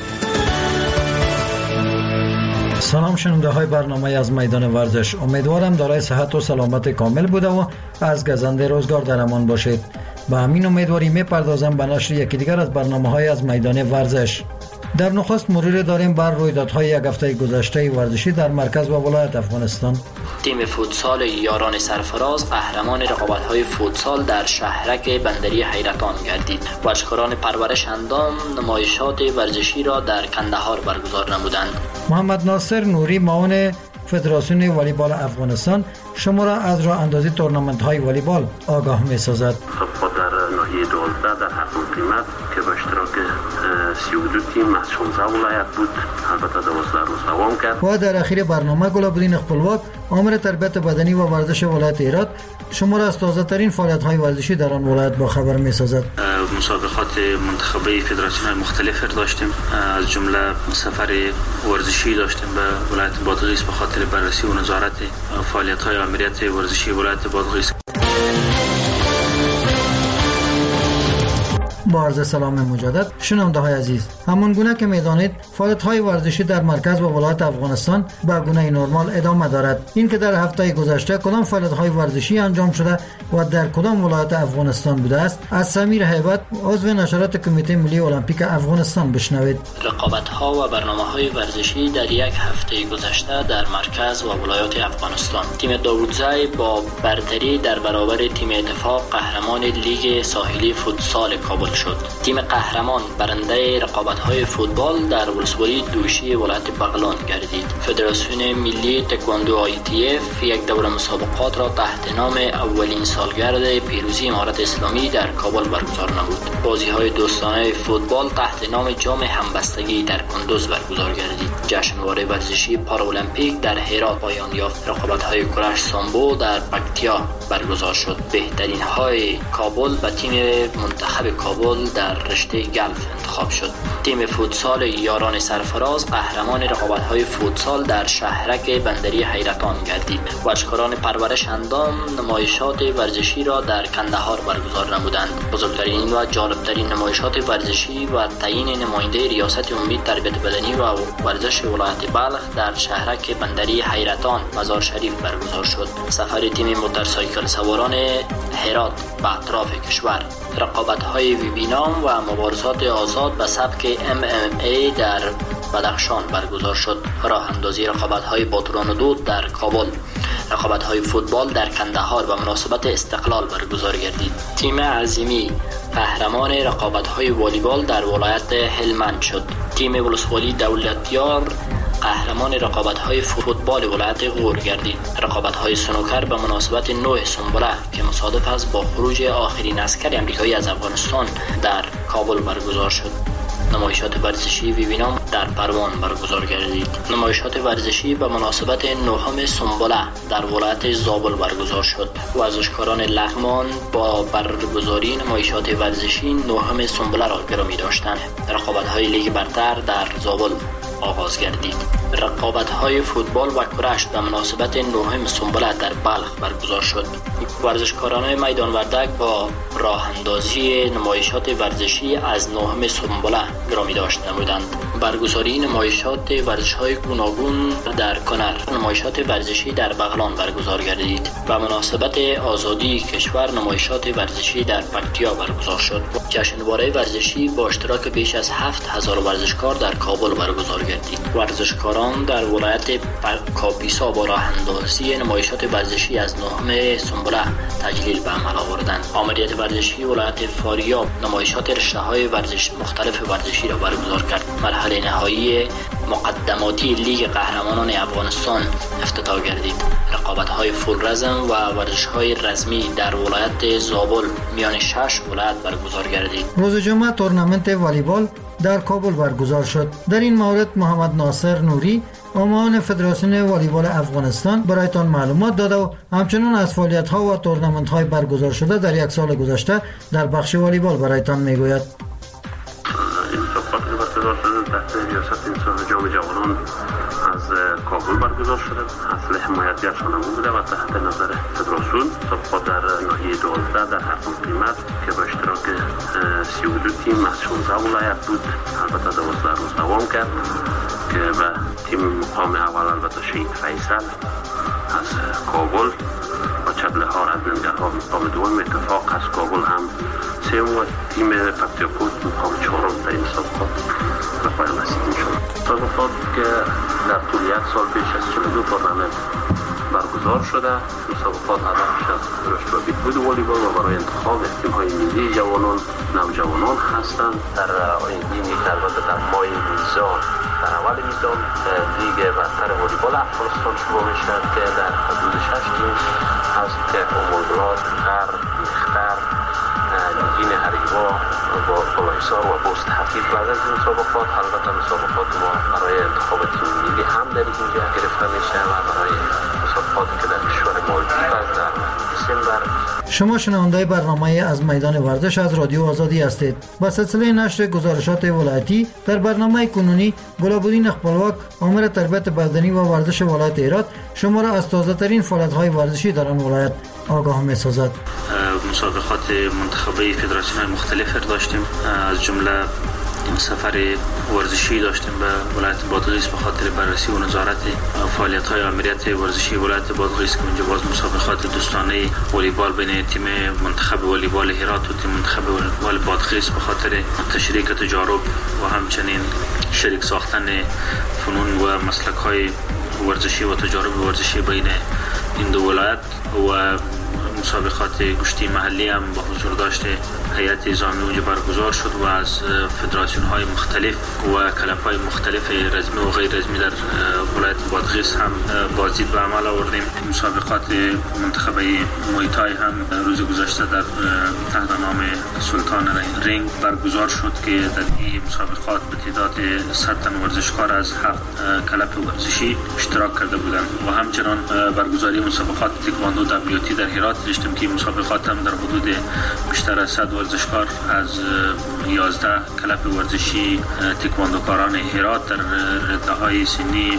سلام شنونده های برنامه از میدان ورزش. امیدوارم دارای صحت و سلامت کامل بوده و از گزنده روزگار در امان باشید. با همین امیدواری میپردازم به نشر یکی دیگر از برنامه های از میدان ورزش. در نخست مرور داریم بر رویدادهای یک هفته گذشته ورزشی در مرکز و ولایت افغانستان. تیم فوتسال یاران سرفراز قهرمان رقابت‌های فوتسال در شهرک بندری حیرتان گردید. ورزشکاران پرورش اندام نمایشات ورزشی را در کندهار برگزار نمودند. محمد ناصر نوری معاون فدراسیون والیبال افغانستان شما را از راه اندازی تورنمنت های والیبال آگاه می سازد. خب در ناحیه دوازده در هفتم قیمت که با اشتراک سی و دو تیم از شانزده ولایت بود، البته دوازده روز دوام کرد. و در اخیر برنامه گلابدین خپلواک آمر تربیت بدنی و ورزش ولایت هرات شما را از تازه ترین فعالیت های ورزشی در آن ولایت با خبر می سازد. مسابقات منتخبه فدراسیون مختلف داشتیم، از جمله سفر ورزشی داشتیم به ولایت بادغیس به خاطر بررسی و نظارت فعالیت های امنیت ورزشی ولایت بادغیس. با عرض سلام مجدد شنونده های عزیز، همون گونه که میدانید فعالیت های ورزشی در مرکز و ولایت افغانستان به گونه نرمال ادامه دارد. این که در هفته گذشته کدام فعالیت های ورزشی انجام شده و در کدام ولایت افغانستان بوده است از سمیر هیبت عضو نشرات کمیته ملی المپیک افغانستان بشنوید. رقابت ها و برنامه‌های ورزشی در یک هفته گذشته در مرکز و ولایات افغانستان. تیم داوودزای با برتری در برابر تیم اتفاق قهرمان لیگ ساحلی فوتسال کابل شد. تیم قهرمان برنده رقابت‌های فوتبال در ولسوالی دوشی ولایت بغلان گردید. فدراسیون ملی تکواندو آی تی اف یک دوره مسابقات را تحت نام اولین سالگرد پیروزی امارت اسلامی در کابل برگزار نمود. بازی‌های دوستانه فوتبال تحت نام جام همبستگی در کندوز برگزار گردید. جشنواره ورزشی پارالمپیک در هرات پایان یافت. رقابت‌های کرش سامبو در پکتیا برگزار شد. بهترین های کابل به تیم منتخب کابل در رشته گلف انتخاب شد. تیم فوتسال یاران سرفراز قهرمان رقابت‌های فوتسال در شهرک بندری حیرتان گردید. ورزشکاران پرورش اندام نمایشات ورزشی را در کندهار برگزار نمودند. بزرگترین و جالبترین نمایشات ورزشی و تعیین نماینده ریاست عمومی تربیت بدنی و ورزش ولایت بلخ در شهرک بندری حیرتان مزار شریف برگزار شد. سفر تیم موتورسایکل سواران هرات به اطراف کشور. رقابت‌های ویبینام و مبارزات آزاد به سبک ام ام ای در بدخشان برگزار شد. راه اندازی رقابت‌های باتران دود در کابل. رقابت‌های فوتبال در کندهار به مناسبت استقلال برگزار گردید. تیم عظیمی قهرمان رقابت‌های والیبال در ولایت هلمند شد. تیم ولسوالی دولتیار قهرمان رقابت‌های فوتبال ولایت غور گردید. رقابت‌های سنوکر به مناسبت نوع سنبله که مصادف است با خروج آخرین عسکر آمریکایی از افغانستان در کابل برگزار شد. نمایشات ورزشی ویوینام در پروان برگزار گردید. نمایشات ورزشی به مناسبت نهم سنبله در ولایت زابل برگزار شد. ورزشکاران لغمان با برگزاری نمایشات ورزشی نهم سنبله را گرامی داشتند. رقابت‌های لیگ برتر در زابل آغاز گردید. رقابت‌های فوتبال و کرش به مناسبت نهم سنبله در بلخ برگزار شد. ورزشکاران میدان وردک با راه اندازی نمایشات ورزشی از نهم سنبله گرامی داشت نمودند. برگزاری نمایشات ورزش‌های گوناگون در کنر، نمایشات ورزشی در بغلان برگزار گردید. به مناسبت آزادی کشور نمایشات ورزشی در پکتیا برگزار شد. جشنواره ورزشی با اشتراک بیش از هفت هزار ورزشکار در کابل برگزار گردید. ورزشکاران در ولایت کاپیسا با راه اندازی نمایشات ورزشی از نهم سنبله تجلیل به عمل آوردند. آمریت ورزشی ولایت فاریاب نمایشات رشته‌های ورزش مختلف ورزشی را برگزار کرد. مرحله نهایی مقدماتی لیگ قهرمانان افغانستان افتتاح گردید. رقابت‌های فول رزم و ورزش‌های رزمی در ولایت زابل میان شش ولایت برگزار گردید. روز جمعه تورنمنت والیبال در کابل برگزار شد. در این مورد محمد ناصر نوری معاون فدراسیون والیبال افغانستان برایتان معلومات داده و همچنین از فعالیت‌ها و تورنمنت‌های برگزار شده در یک سال گذشته در بخش والیبال برایتان میگوید. برگزار شده تحت ریاست انسان جام جوانان از کابل برگزار شده. اصل حمایتگر شانمون بوده و تحت نظر فدراسیون مسابقات در ناحیه دوازده در هر قیمت که با اشتراک سی و دو تیم از شانزده ولایت بود. البته دوازده روز دوام کرد که به تیم مقام اول البته شهید فیصل از کابل و چبلهار از ننگرهار مقام دوم، اتفاق از کابل هم سه و تیم پکتیاکوت مقام چهارم در این مسابقات به پایان رسیده شد. مسابقات که در طول یک سال بیش از چهل و دو تورنمنت برگزار شده. مسابقات هدفش از رشد و بهبود والیبال و برای انتخاب تیم‌های ملی جوانان نوجوانان هستند. در آینده که البته در ماه میزان در اول میزان لیگ برتر والیبال افغانستان شروع میشه که در حدود شش تیم هست که امولگراد، غر، میختر، نگین هریوا با فلاحیصار و بست حفیظ. بعد از این مسابقات البته مسابقات ما برای انتخاب تیم ملی هم در اینجا گرفته میشه و برای مسابقاتی که در کشور مالدیو در دسامبر. شما شنونده برنامه از میدان ورزش از رادیو آزادی هستید. با سلسله نشر گزارشات ولایتی در برنامه کنونی گلابودین اخبالواک آمر تربیت بدنی و ورزش ولایت هرات شما را از تازه ترین فعالیت‌های ورزشی در آن ولایت آگاه می‌سازد. مسابقات منتخبه فدراسیون مختلف داشتیم، از جمله سفر ورزشی داشتیم به ولایت بادغیس به خاطر بررسی و نظارت فعالیت‌های آمریت ورزشی ولایت بادغیس که اونجا باز مسابقات دوستانه والیبال بین تیم منتخب والیبال هرات و تیم منتخب والیبال بادغیس به خاطر تشریک تجارب و همچنین شریک ساختن فنون و مسلک‌های ورزشی و تجارب ورزشی بین این دو ولایت و مسابقات گشتی محلی هم با حضور داشته هیئت نظامی اونجا برگزار شد و از فدراسیون های مختلف و کلب های مختلف رزمی و غیر رزمی در ولایت بادغیس هم بازدید به عمل آوردیم. مسابقات منتخبه مویتای هم روز گذشته در تحت نام سلطان رینگ برگزار شد که در این مسابقات به تعداد صد تن ورزشکار از هفت کلب ورزشی اشتراک کرده بودند و همچنان برگزاری مسابقات تکواندو دبلیو تی در هرات داشتیم که مسابقات هم در حدود بیشتر از صد ورزشکار از یازده کلب ورزشی تکواندوکاران هرات در رده‌های سنی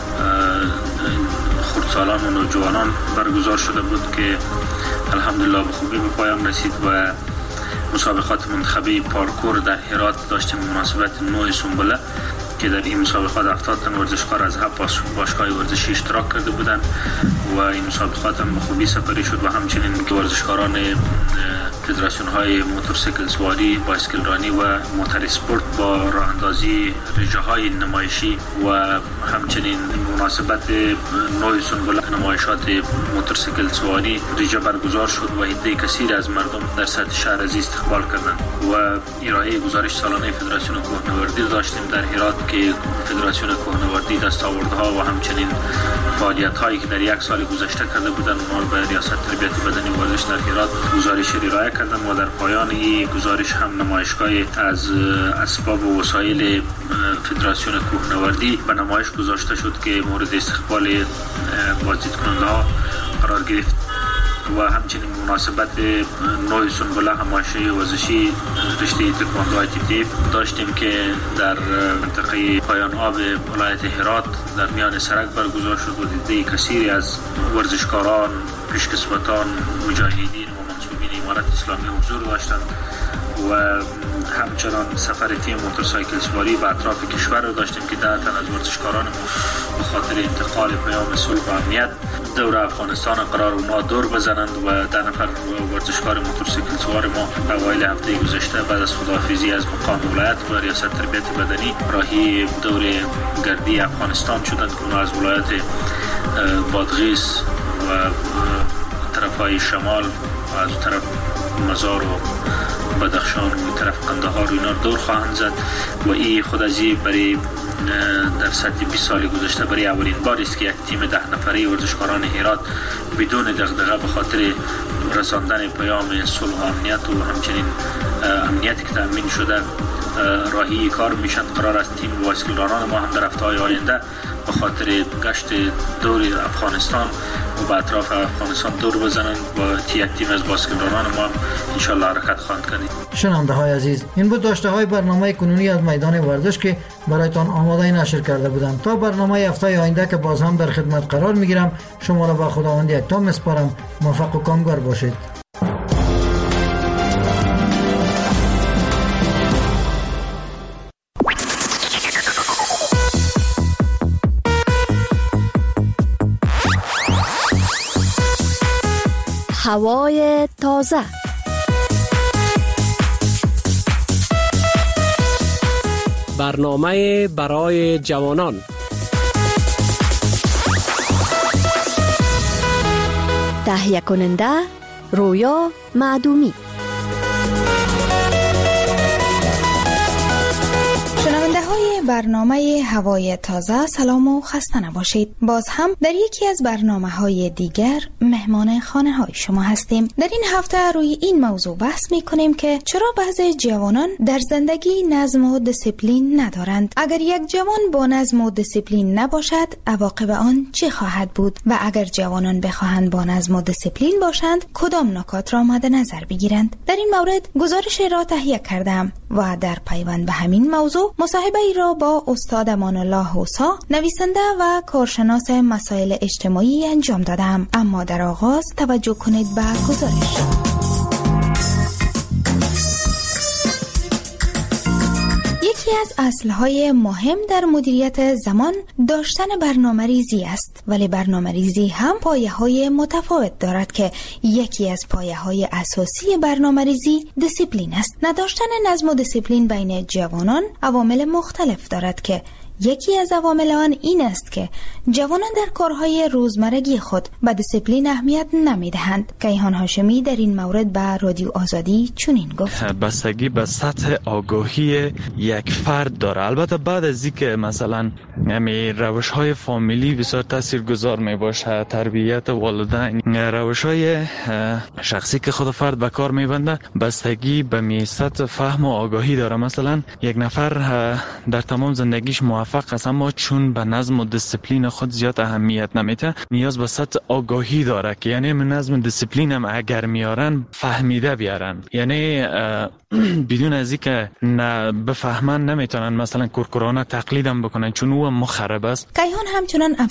خردسالان و نوجوانان برگزار شده بود که الحمدلله به خوبی به پایان رسید و مسابقات منتخبه پارکور در هرات داشتیم مناسبت نوع سنبله که در این مسابقات هفتاد تن ورزشکار از هفت باشگاه ورزشی اشتراک کرده بودند و این مسابقات هم به خوبی سپری شد و همچنین ورزشکاران فدراسیون های موتورسیکل سواری، بایسکل رانی و موتور اسپورت با راه اندازی رژه های نمایشی و همچنین مناسبت نوع سنبله نمایشات موتورسیکل سواری رژه برگزار شد و عده کثیر از مردم در سطح شهر از استقبال کردند و ارائه گزارش سالانه فدراسیون کوهنوردی داشتیم در هرات که فدراسیون کوهنوردی دستاوردها و همچنین فعالیت هایی که در یک سال گذشته کرده بودند اونها به ریاست تربیت بدنی و ورزش در هرات گزارش ارائه کردند و در پایان این گزارش هم نمایشگاه از اسباب و وسایل فدراسیون کوهنوردی به نمایش گذاشته شد که مورد استقبال بازدیدکننده ها قرار گرفت و همچنین مناسبت نوع سنبله همایشی ورزشی رشته تکواندو آی تی تی داشتیم که در منطقه پایان آب ولایت هرات در میان سرک برگزار شد و دیده کثیری از ورزشکاران، پیشکسوتان، مجاهدین و منصوبین امارت اسلامی حضور داشتند و همچنان سفر تیم موتورسایکل سواری به اطراف کشور رو داشتیم که ده تن از ورزشکاران به خاطر انتقال پیام صلح و امنیت دور افغانستان قرار اونا دور بزنند و ده نفر ورزشکار موتورسیکل سوار ما اوایل هفته گذشته بعد از خداحافظی از مقام ولایت و ریاست تربیت بدنی راهی دور گردی افغانستان شدند که اونا از ولایت بادغیس و طرفای شمال و از طرف مزار و بدخشان و طرف قندهار و اینا دور خواهند زد و این خود از این برای در سطح بیست سال گذشته برای اولین بار است که یک تیم ده نفره ورزشکاران هرات بدون دغدغه به خاطر رساندن پیام صلح و امنیت و همچنین امنیتی که تامین شده راهی کار میشن. قرار است تیم بایسکلرانان ما هم در هفته‌های آینده به خاطر گشت دور افغانستان و به اطراف افغانستان دور بزنند و یک تیم از بایسکلرانان ما هم انشالله حرکت خواهند کرد. شنونده های عزیز، این بود داشته های برنامه کنونی از میدان ورزش که برایتان آماده نشر کرده بودم. تا برنامه هفته آینده که باز هم در خدمت قرار میگیرم، شما را به خداوند یکتا میسپارم. موفق و کامگار باشید. هوای تازه، برنامه برای جوانان، تهیه کننده رویا معدومی. شنونده های برنامه هوای تازه، سلام و خسته نباشید. باز هم در یکی از برنامه های دیگر مهمان خانه های شما هستیم. در این هفته روی این موضوع بحث می کنیم که چرا بعضی جوانان در زندگی نظم و دیسیپلین ندارند. اگر یک جوان با نظم و دیسیپلین نباشد، عواقب آن چه خواهد بود؟ و اگر جوانان بخواهند با نظم و دیسیپلین باشند، کدام نکات را مد نظر بگیرند؟ در این مورد گزارش را تهیه کردم و در پیوند به همین موضوع مصاحبه ای را با استاد امان الله حوسا، نویسنده و کارشناس مسائل اجتماعی انجام دادم. اما در آغاز توجه کنید به گزارش. یکی از اصلهای مهم در مدیریت زمان داشتن برنامه ریزی است، ولی برنامه ریزی هم پایه های متفاوت دارد که یکی از پایه های اساسی برنامه ریزی دیسیپلین است. نداشتن نظم و دیسیپلین بین جوانان عوامل مختلف دارد که یکی از عوامل آن این است که جوانان در کارهای روزمرگی خود به دیسیپلین اهمیت نمیدهند. کیهان هاشمی در این مورد به رادیو آزادی چنین گفت: بستگی به سطح آگاهی یک فرد داره. البته بعد از اینکه مثلا همین روش‌های فامیلی بسیار تاثیرگذار میباشه، تربیت والدین، روش‌های شخصی که خود فرد به کار میبنده، بستگی به می سطح فهم و آگاهی داره. مثلا یک نفر در تمام زندگیش موفق است، اما چون به نظم و دیسیپلین خود زیاد اهمیت نمیده، نیاز به سطح آگاهی داره که یعنی من نظم و دیسیپلین هم اگر میارن فهمیده بیارن، یعنی بدون از اینکه نه بفهمن نمیتونن مثلا کورکورانه تقلیدم بکنن چون او مخرب است. کیهان همچنان افزود: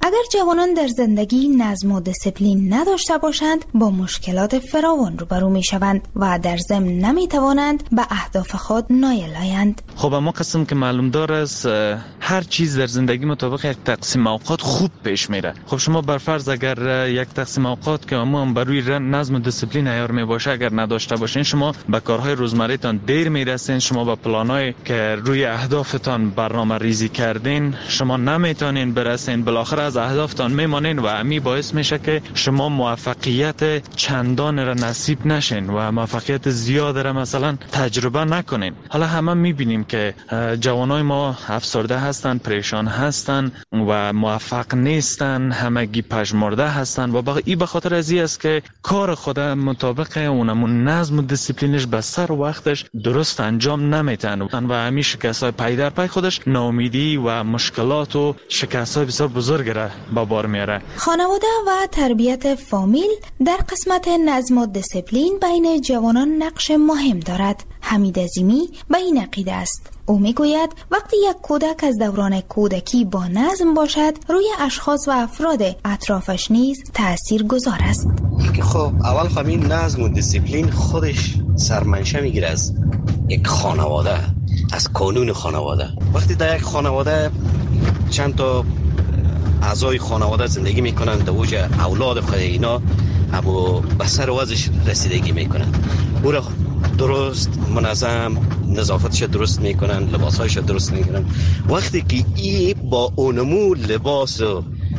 اگر جوانان در زندگی نظم و دیسیپلین نداشته باشند با مشکلات فراوان روبرو می شوند و در ضمن نمی توانند به اهداف خود نایل آیند. خب اما قسم که معلوم دار است هر چیز در زندگی مطابق یک تقسیم اوقات خوب پیش میره. خب شما بر فرض اگر یک تقسیم اوقات که اما بر روی نظم و دیسیپلین عیار می باشه اگر نداشته باشین شما به کارهای روزمره تان دیر میرسین، شما به پلانایی که روی اهدافتان برنامه ریزی کردین شما نمیتونین برسین، بالاخره از اهدافتان میمانین و امی باعث میشه که شما موفقیت چندان را نصیب نشین و موفقیت زیاد را مثلا تجربه نکنین. حالا همه میبینیم که جوانای ما افسرده هستن، پریشان هستن و موفق نیستن، همگی پژمرده هستن و با این به خاطر از این است که کار خود مطابق اونمون نظم و دیسیپلینش به سر وقتش درست انجام نمیتن و همین شکست‌های پی در پی خودش ناامیدی و مشکلات و شکست‌های بسیار بزرگ را به بار میاره. خانواده و تربیت فامیل در قسمت نظم و دیسیپلین بین جوانان نقش مهم دارد. حمید عظیمی به این عقیده است. او میگوید وقتی یک کودک از دوران کودکی با نظم باشد روی اشخاص و افراد اطرافش نیز تأثیر گذار است. خب اول خب این نظم و دیسیپلین خودش سرمنشه میگیره از یک خانواده، از قانون خانواده. وقتی در یک خانواده چند تا اعضای خانواده زندگی میکنن در اوج اولاد خود اینا اما به سر وضعش رسیدگی میکنن، او را درست منظم نظافتش درست میکنن، لباسهایش درست میکنن. وقتی که ای با اونمو لباس و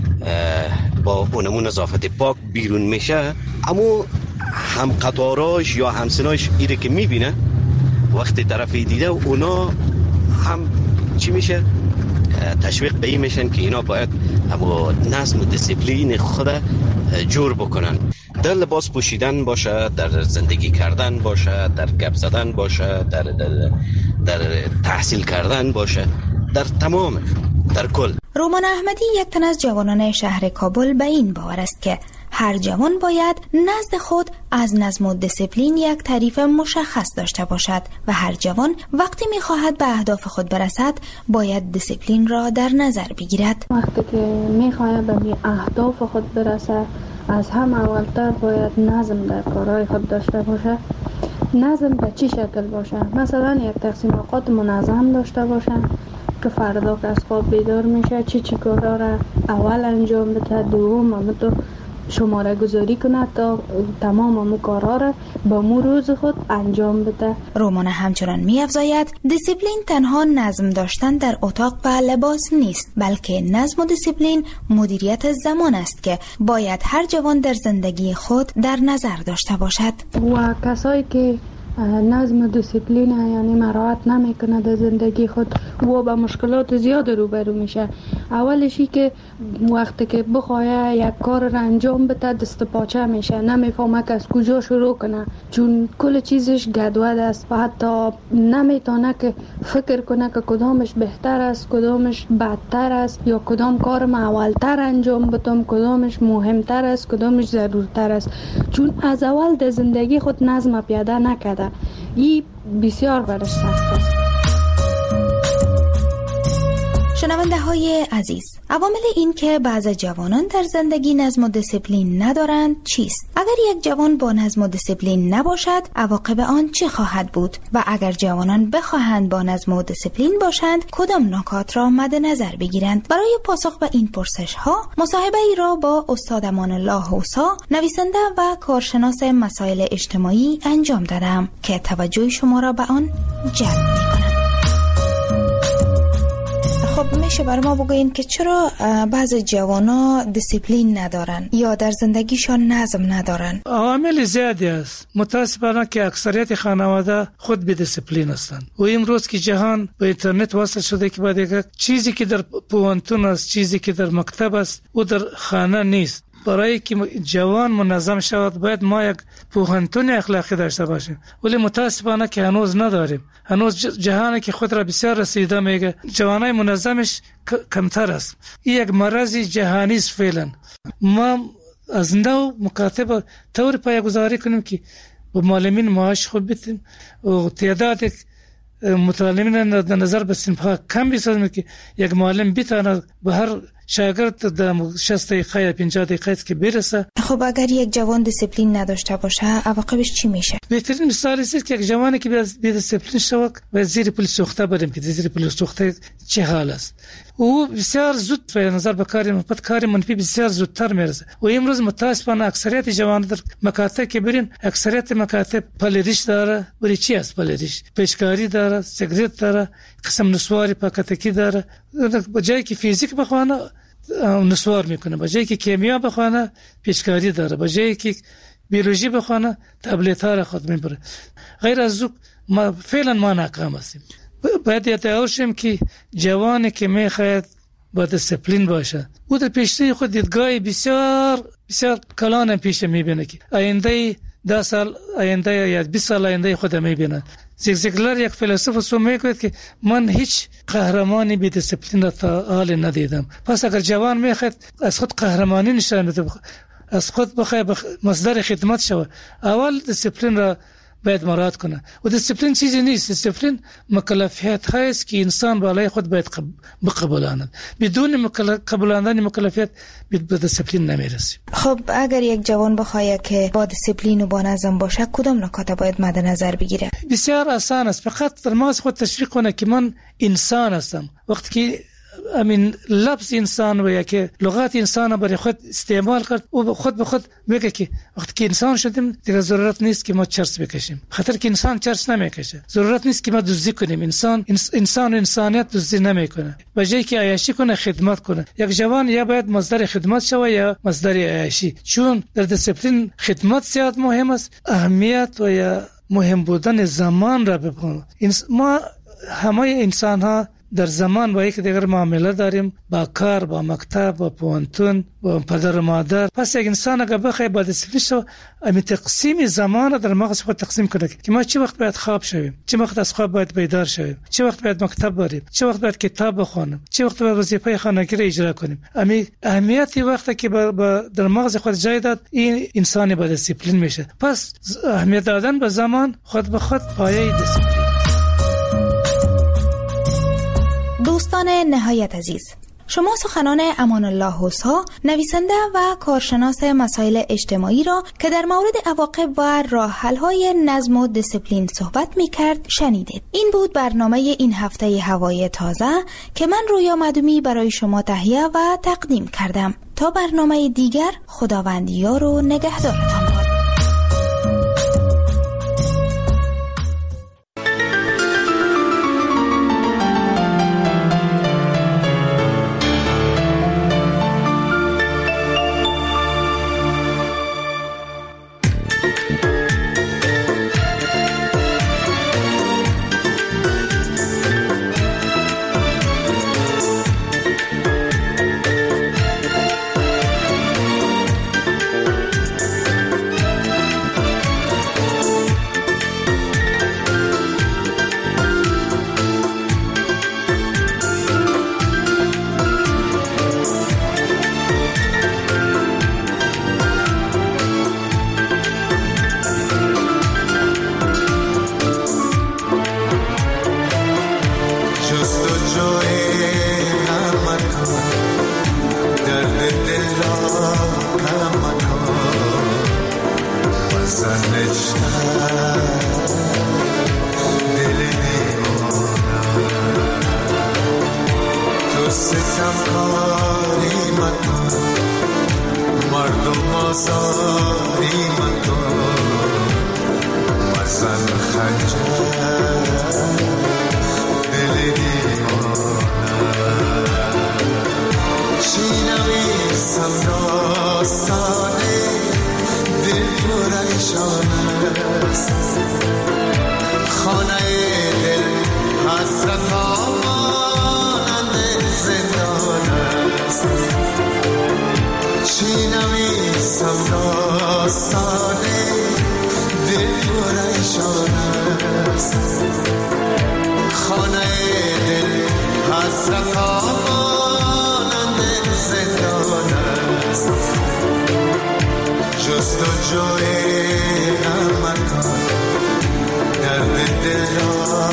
با اونمو نظافت پاک بیرون میشه اما هم قطاراش یا همسناش ایره که میبینه وقتی طرفی دیده اونا هم چی میشه تشویق به این میشن که اینا باید اما نظم و دیسیپلین خود جور بکنن. در لباس پوشیدن باشه، در زندگی کردن باشه، در گپ زدن باشه، در, در, در تحصیل کردن باشه، در تمام در کل. رومان احمدی یک تن از جوانان شهر کابل به این باور است که هر جوان باید نزد خود از نظم و دیسیپلین یک تعریف مشخص داشته باشد و هر جوان وقتی می‌خواهد به اهداف خود برسد باید دیسیپلین را در نظر بگیرد. وقتی که می‌خواهد به اهداف خود برسد از هم اولتر باید نظم در کارهای خود داشته باشه. نظم به چی شکل باشه؟ مثلا یک تقسیم اوقات منظم داشته باشه که فردا که از خواب بیدار میشه چی چی کارا را اول انجام بده، دوم هم تو شماره گذاری کنه تا تمام امو کارها را با مو روز خود انجام بده. رومان همچنان می افزاید دیسیپلین تنها نظم داشتن در اتاق و لباس نیست، بلکه نظم و دیسیپلین مدیریت زمان است که باید هر جوان در زندگی خود در نظر داشته باشد. و کسایی که نظم و دیسیپلین یعنی مراعات نمیکنه در زندگی خود و با مشکلات زیاد روبرو میشه. اولشی که وقتی که بخواه یک کار را انجام بده دست پاچه میشه، نمیفهمه که از کجا شروع کنه چون کل چیزش گدود است و حتی نمیتونه که فکر کنه که کدامش بهتر است، کدامش بدتر است یا کدام کار ما اولتر انجام بدم، کدامش مهمتر است، کدامش ضرورتر است، چون از اول در زندگی خود نظم پیاده نکرده. این بسیار برش سخت است. شنونده های عزیز، عوامل این که بعض جوانان در زندگی نظم و دیسیپلین ندارند چیست؟ اگر یک جوان با نظم و دیسیپلین نباشد عواقب آن چه خواهد بود؟ و اگر جوانان بخواهند با نظم و دیسیپلین باشند کدام نکات را مد نظر بگیرند؟ برای پاسخ به این پرسش ها مصاحبه ای را با استاد امان الله حوسا، نویسنده و کارشناس مسائل اجتماعی انجام دادم که توجه شما را به آن جلب می‌کند. خب میشه برای ما بگوین که چرا بعض جوانا دیسیپلین ندارن یا در زندگیشان نظم ندارن؟ عوامل زیادی است. متاسفانه که اکثریت خانواده خود به دیسیپلین هستند و امروز که جهان به اینترنت وصل شده که بعد چیزی که در پوانتون است، چیزی که در مکتب است و در خانه نیست. برای که جوان منظم شود باید ما یک پوهنتون اخلاقی داشته باشیم، ولی متاسفانه که هنوز نداریم. هنوز جهانی که خود را بسیار رسیده میگه جوانای منظمش کمتر است. این یک مرض جهانی است فعلا. ما از نو مکاتب طور پایه‌گذاری کنیم که با معلمین معاش خوب بدیم و تعداد متعلمین در نظر به صنف‌ها کم بسازیم که یک معلم بتونه به هر شاگرد در شصت دقیقه یا پنجاه دقیقه که برسه. خب اگر یک جوان دیسپلین نداشته باشه عواقبش چی میشه؟ بهترین مثال است که یک جوانی که بی دیسپلین شود و زیر پل سوخته بریم که زیر پل سوخته چه حال است. او بسیار زود به نظر به کار مثبت کار منفی بسیار زودتر میرسه. و امروز متاسفانه اکثریت جوان در مکاتب که برین اکثریت مکاتب پلریش داره. ولی چی است پلریش؟ پیشکاری داره، سیگریت داره، قسم نسواری پاکتکی داره. بجای که فیزیک بخونه نسوار میکنه، بجای که کیمیا بخونه پیشکاری داره، بجای که بیولوژی بخونه تبلیت ها را خود میبره. غیر از او ما فعلا ما ناکام هستیم. باید یاد شیم که جوانی که میخواهد با دیسپلین باشه او در پیشروی خود دیدگاه بسیار بسیار کلان پیش میبینه که آینده ده سال آینده یا بیست سال آینده خود میبینه. زیگزیگلر یک فیلسوف سو میگوید که من هیچ قهرمانی بی دیسپلین را تا حال ندیدم. پس اگر جوان میخواد از خود قهرمانی نشان بده، از خود بخواد مصدر خدمت شود، اول دیسپلین را باید مراعات کنه. و دیسپلین چیزی نیست. دیسپلین مکلفیت هست که انسان بالای خود باید بقبولاند. بدون قبولاندن مکلفیت به دیسپلین نمیرسیم. خب اگر یک جوان بخواد که با دیسپلین و با نظم باشه کدام نکات باید مد نظر بگیره؟ بسیار آسان است. فقط در مغز خود تشویق کنه که من انسان هستم. وقتی که امین لفظ انسان و یا که لغت انسان برای خود استعمال کرد او خود به خود میگه که وقتی که انسان شدیم دیگه ضرورت نیست که ما چرس بکشیم. خاطر که انسان چرس نمیکشه. ضرورت نیست که ما دزدی کنیم. انسان انسان و انسانیت دزدی نمیکنه. بجای که عیاشی کنه خدمت کنه. یک جوان یا باید مصدر خدمت شوه یا مصدر عیاشی. چون در دیسپلین خدمت زیاد مهم است. اهمیت و یا مهم بودن زمان را بپنه. ما همه انسان ها در زمان با یک دیگر معامله داریم، با کار، با مکتب، با پوانتون، با پدر و مادر. پس یک انسان اگر بخواد با دیسپلین شو امی تقسیم زمان را در مغز خود تقسیم کنه که ما چه وقت باید خواب شویم، چه وقت از خواب باید بیدار شویم، چه وقت باید مکتب بریم، چه وقت باید کتاب بخونیم، چه وقت باید وظیفه خانگی را اجرا کنیم. امی اهمیتی وقتی که با, با در مغز خود جای داد این انسان با دیسپلین میشه. پس اهمیت دادن به زمان خود به خود پایه دیسپلین. دوستان نهایت عزیز، شما سخنان امان الله حسا، نویسنده و کارشناس مسائل اجتماعی را که در مورد عواقب و راه حل‌های نظم و دیسپلین صحبت می‌کرد شنیدید. این بود برنامه این هفته هوای تازه که من رویا مدومی برای شما تهیه و تقدیم کردم. تا برنامه دیگر خداوند یار و نگهدارتان باد.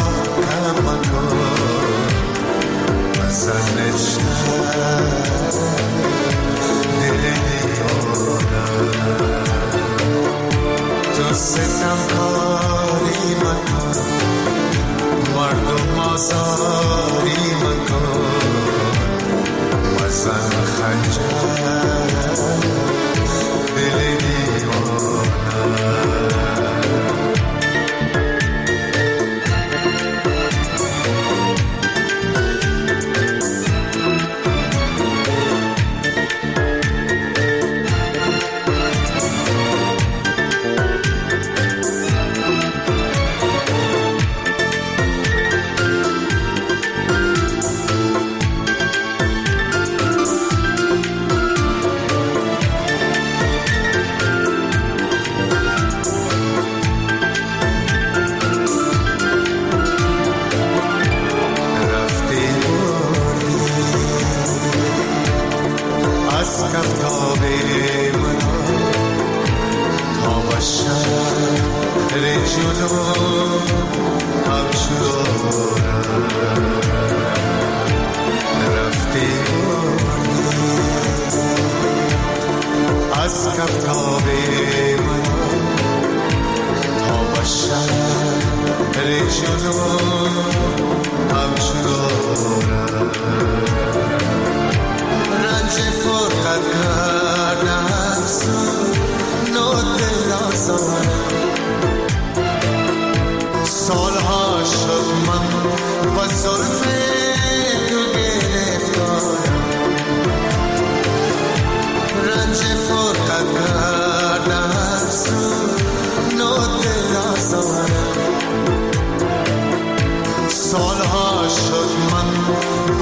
Sun is shining.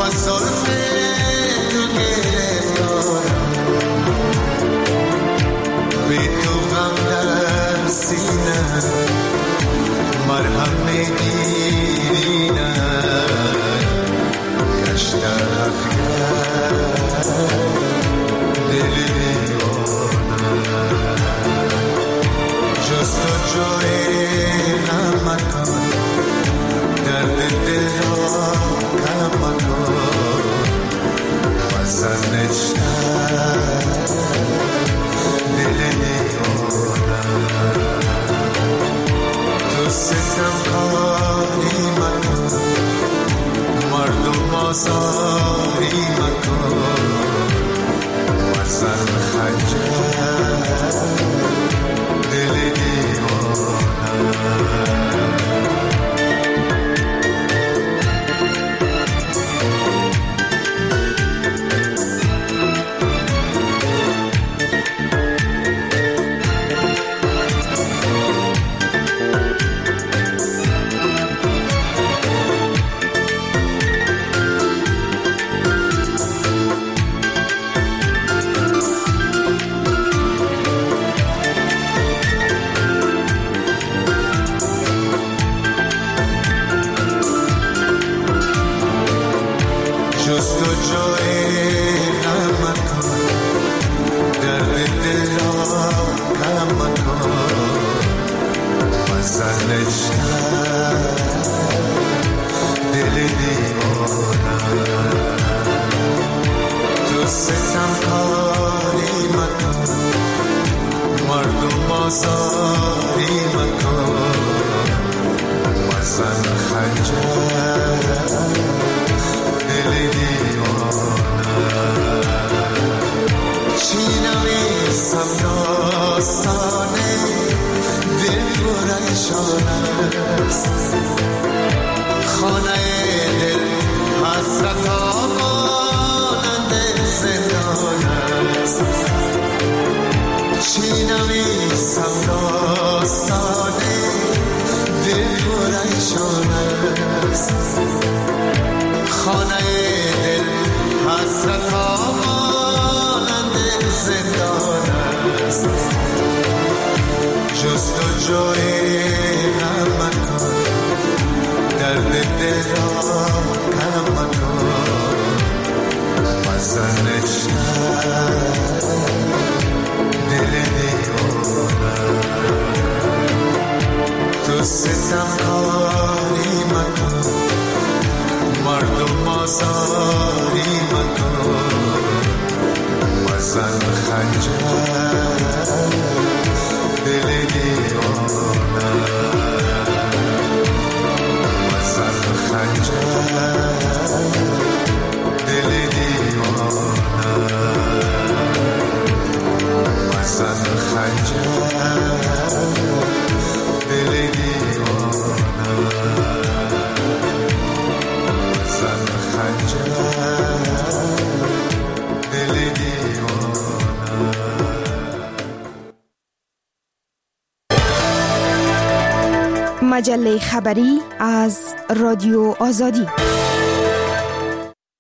مجله خبری از رادیو آزادی.